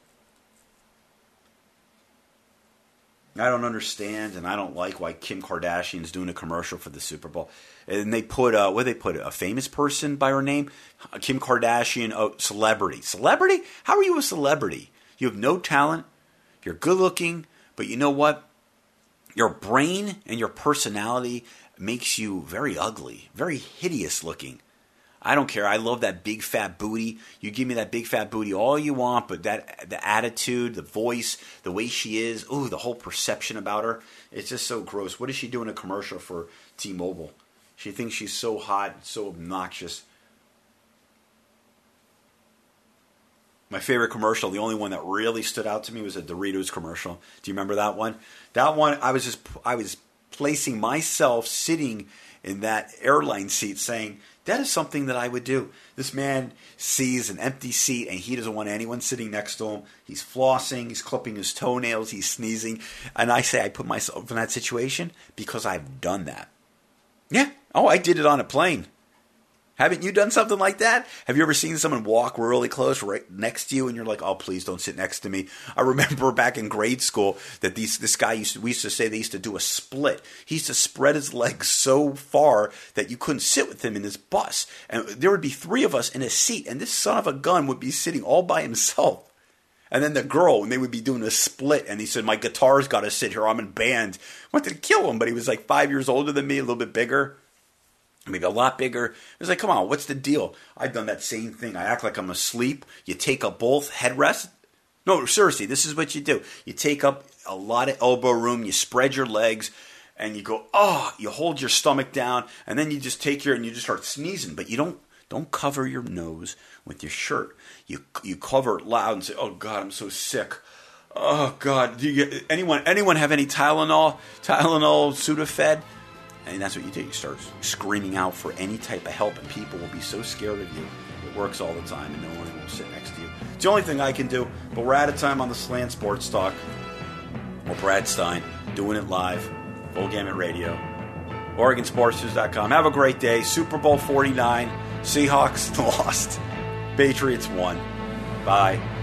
I don't understand, and I don't like why Kim Kardashian's doing a commercial for the Super Bowl. And they put, uh, what did they put, a famous person by her name? Kim Kardashian, oh, celebrity. Celebrity? How are you a celebrity? You have no talent. You're good looking. But you know what? Your brain and your personality makes you very ugly, very hideous looking. I don't care. I love that big fat booty. You give me that big fat booty all you want, but that the attitude, the voice, the way she is, ooh, the whole perception about her, it's just so gross. What does she do in a commercial for T-Mobile? She thinks she's so hot, so obnoxious. My favorite commercial, the only one that really stood out to me, was a Doritos commercial. Do you remember that one? That one, I was just, I was placing myself sitting in that airline seat saying, that is something that I would do. This man sees an empty seat and he doesn't want anyone sitting next to him. He's flossing, he's clipping his toenails, he's sneezing. And I say I put myself in that situation because I've done that. Yeah. Oh, I did it on a plane. Haven't you done something like that? Have you ever seen someone walk really close right next to you and you're like, oh, please don't sit next to me? I remember back in grade school that these this guy used to, we used to say they used to do a split. He used to spread his legs so far that you couldn't sit with him in his bus. And there would be three of us in a seat, and this son of a gun would be sitting all by himself. And then the girl, and they would be doing a split, and he said, my guitar's got to sit here. I'm in band. I wanted to kill him, but he was like five years older than me, a little bit bigger. Maybe a lot bigger. It was like, come on, what's the deal? I've done that same thing. I act like I'm asleep. You take up both headrests. No, seriously, this is what you do. You take up a lot of elbow room. You spread your legs, and you go, oh, you hold your stomach down, and then you just take your, and you just start sneezing. But you don't don't cover your nose with your shirt. You you cover it loud and say, oh, God, I'm so sick. Oh, God. Do you get, anyone, anyone have any Tylenol, Tylenol, Sudafed? And that's what you do. You start screaming out for any type of help, and people will be so scared of you. It works all the time, and no one will sit next to you. It's the only thing I can do. But we're out of time on the Slant Sports Talk. Well, Brad Stein, doing it live. Full Gamut Radio. Oregon Sports News dot com. Have a great day. Super Bowl forty-nine. Seahawks lost. Patriots won. Bye.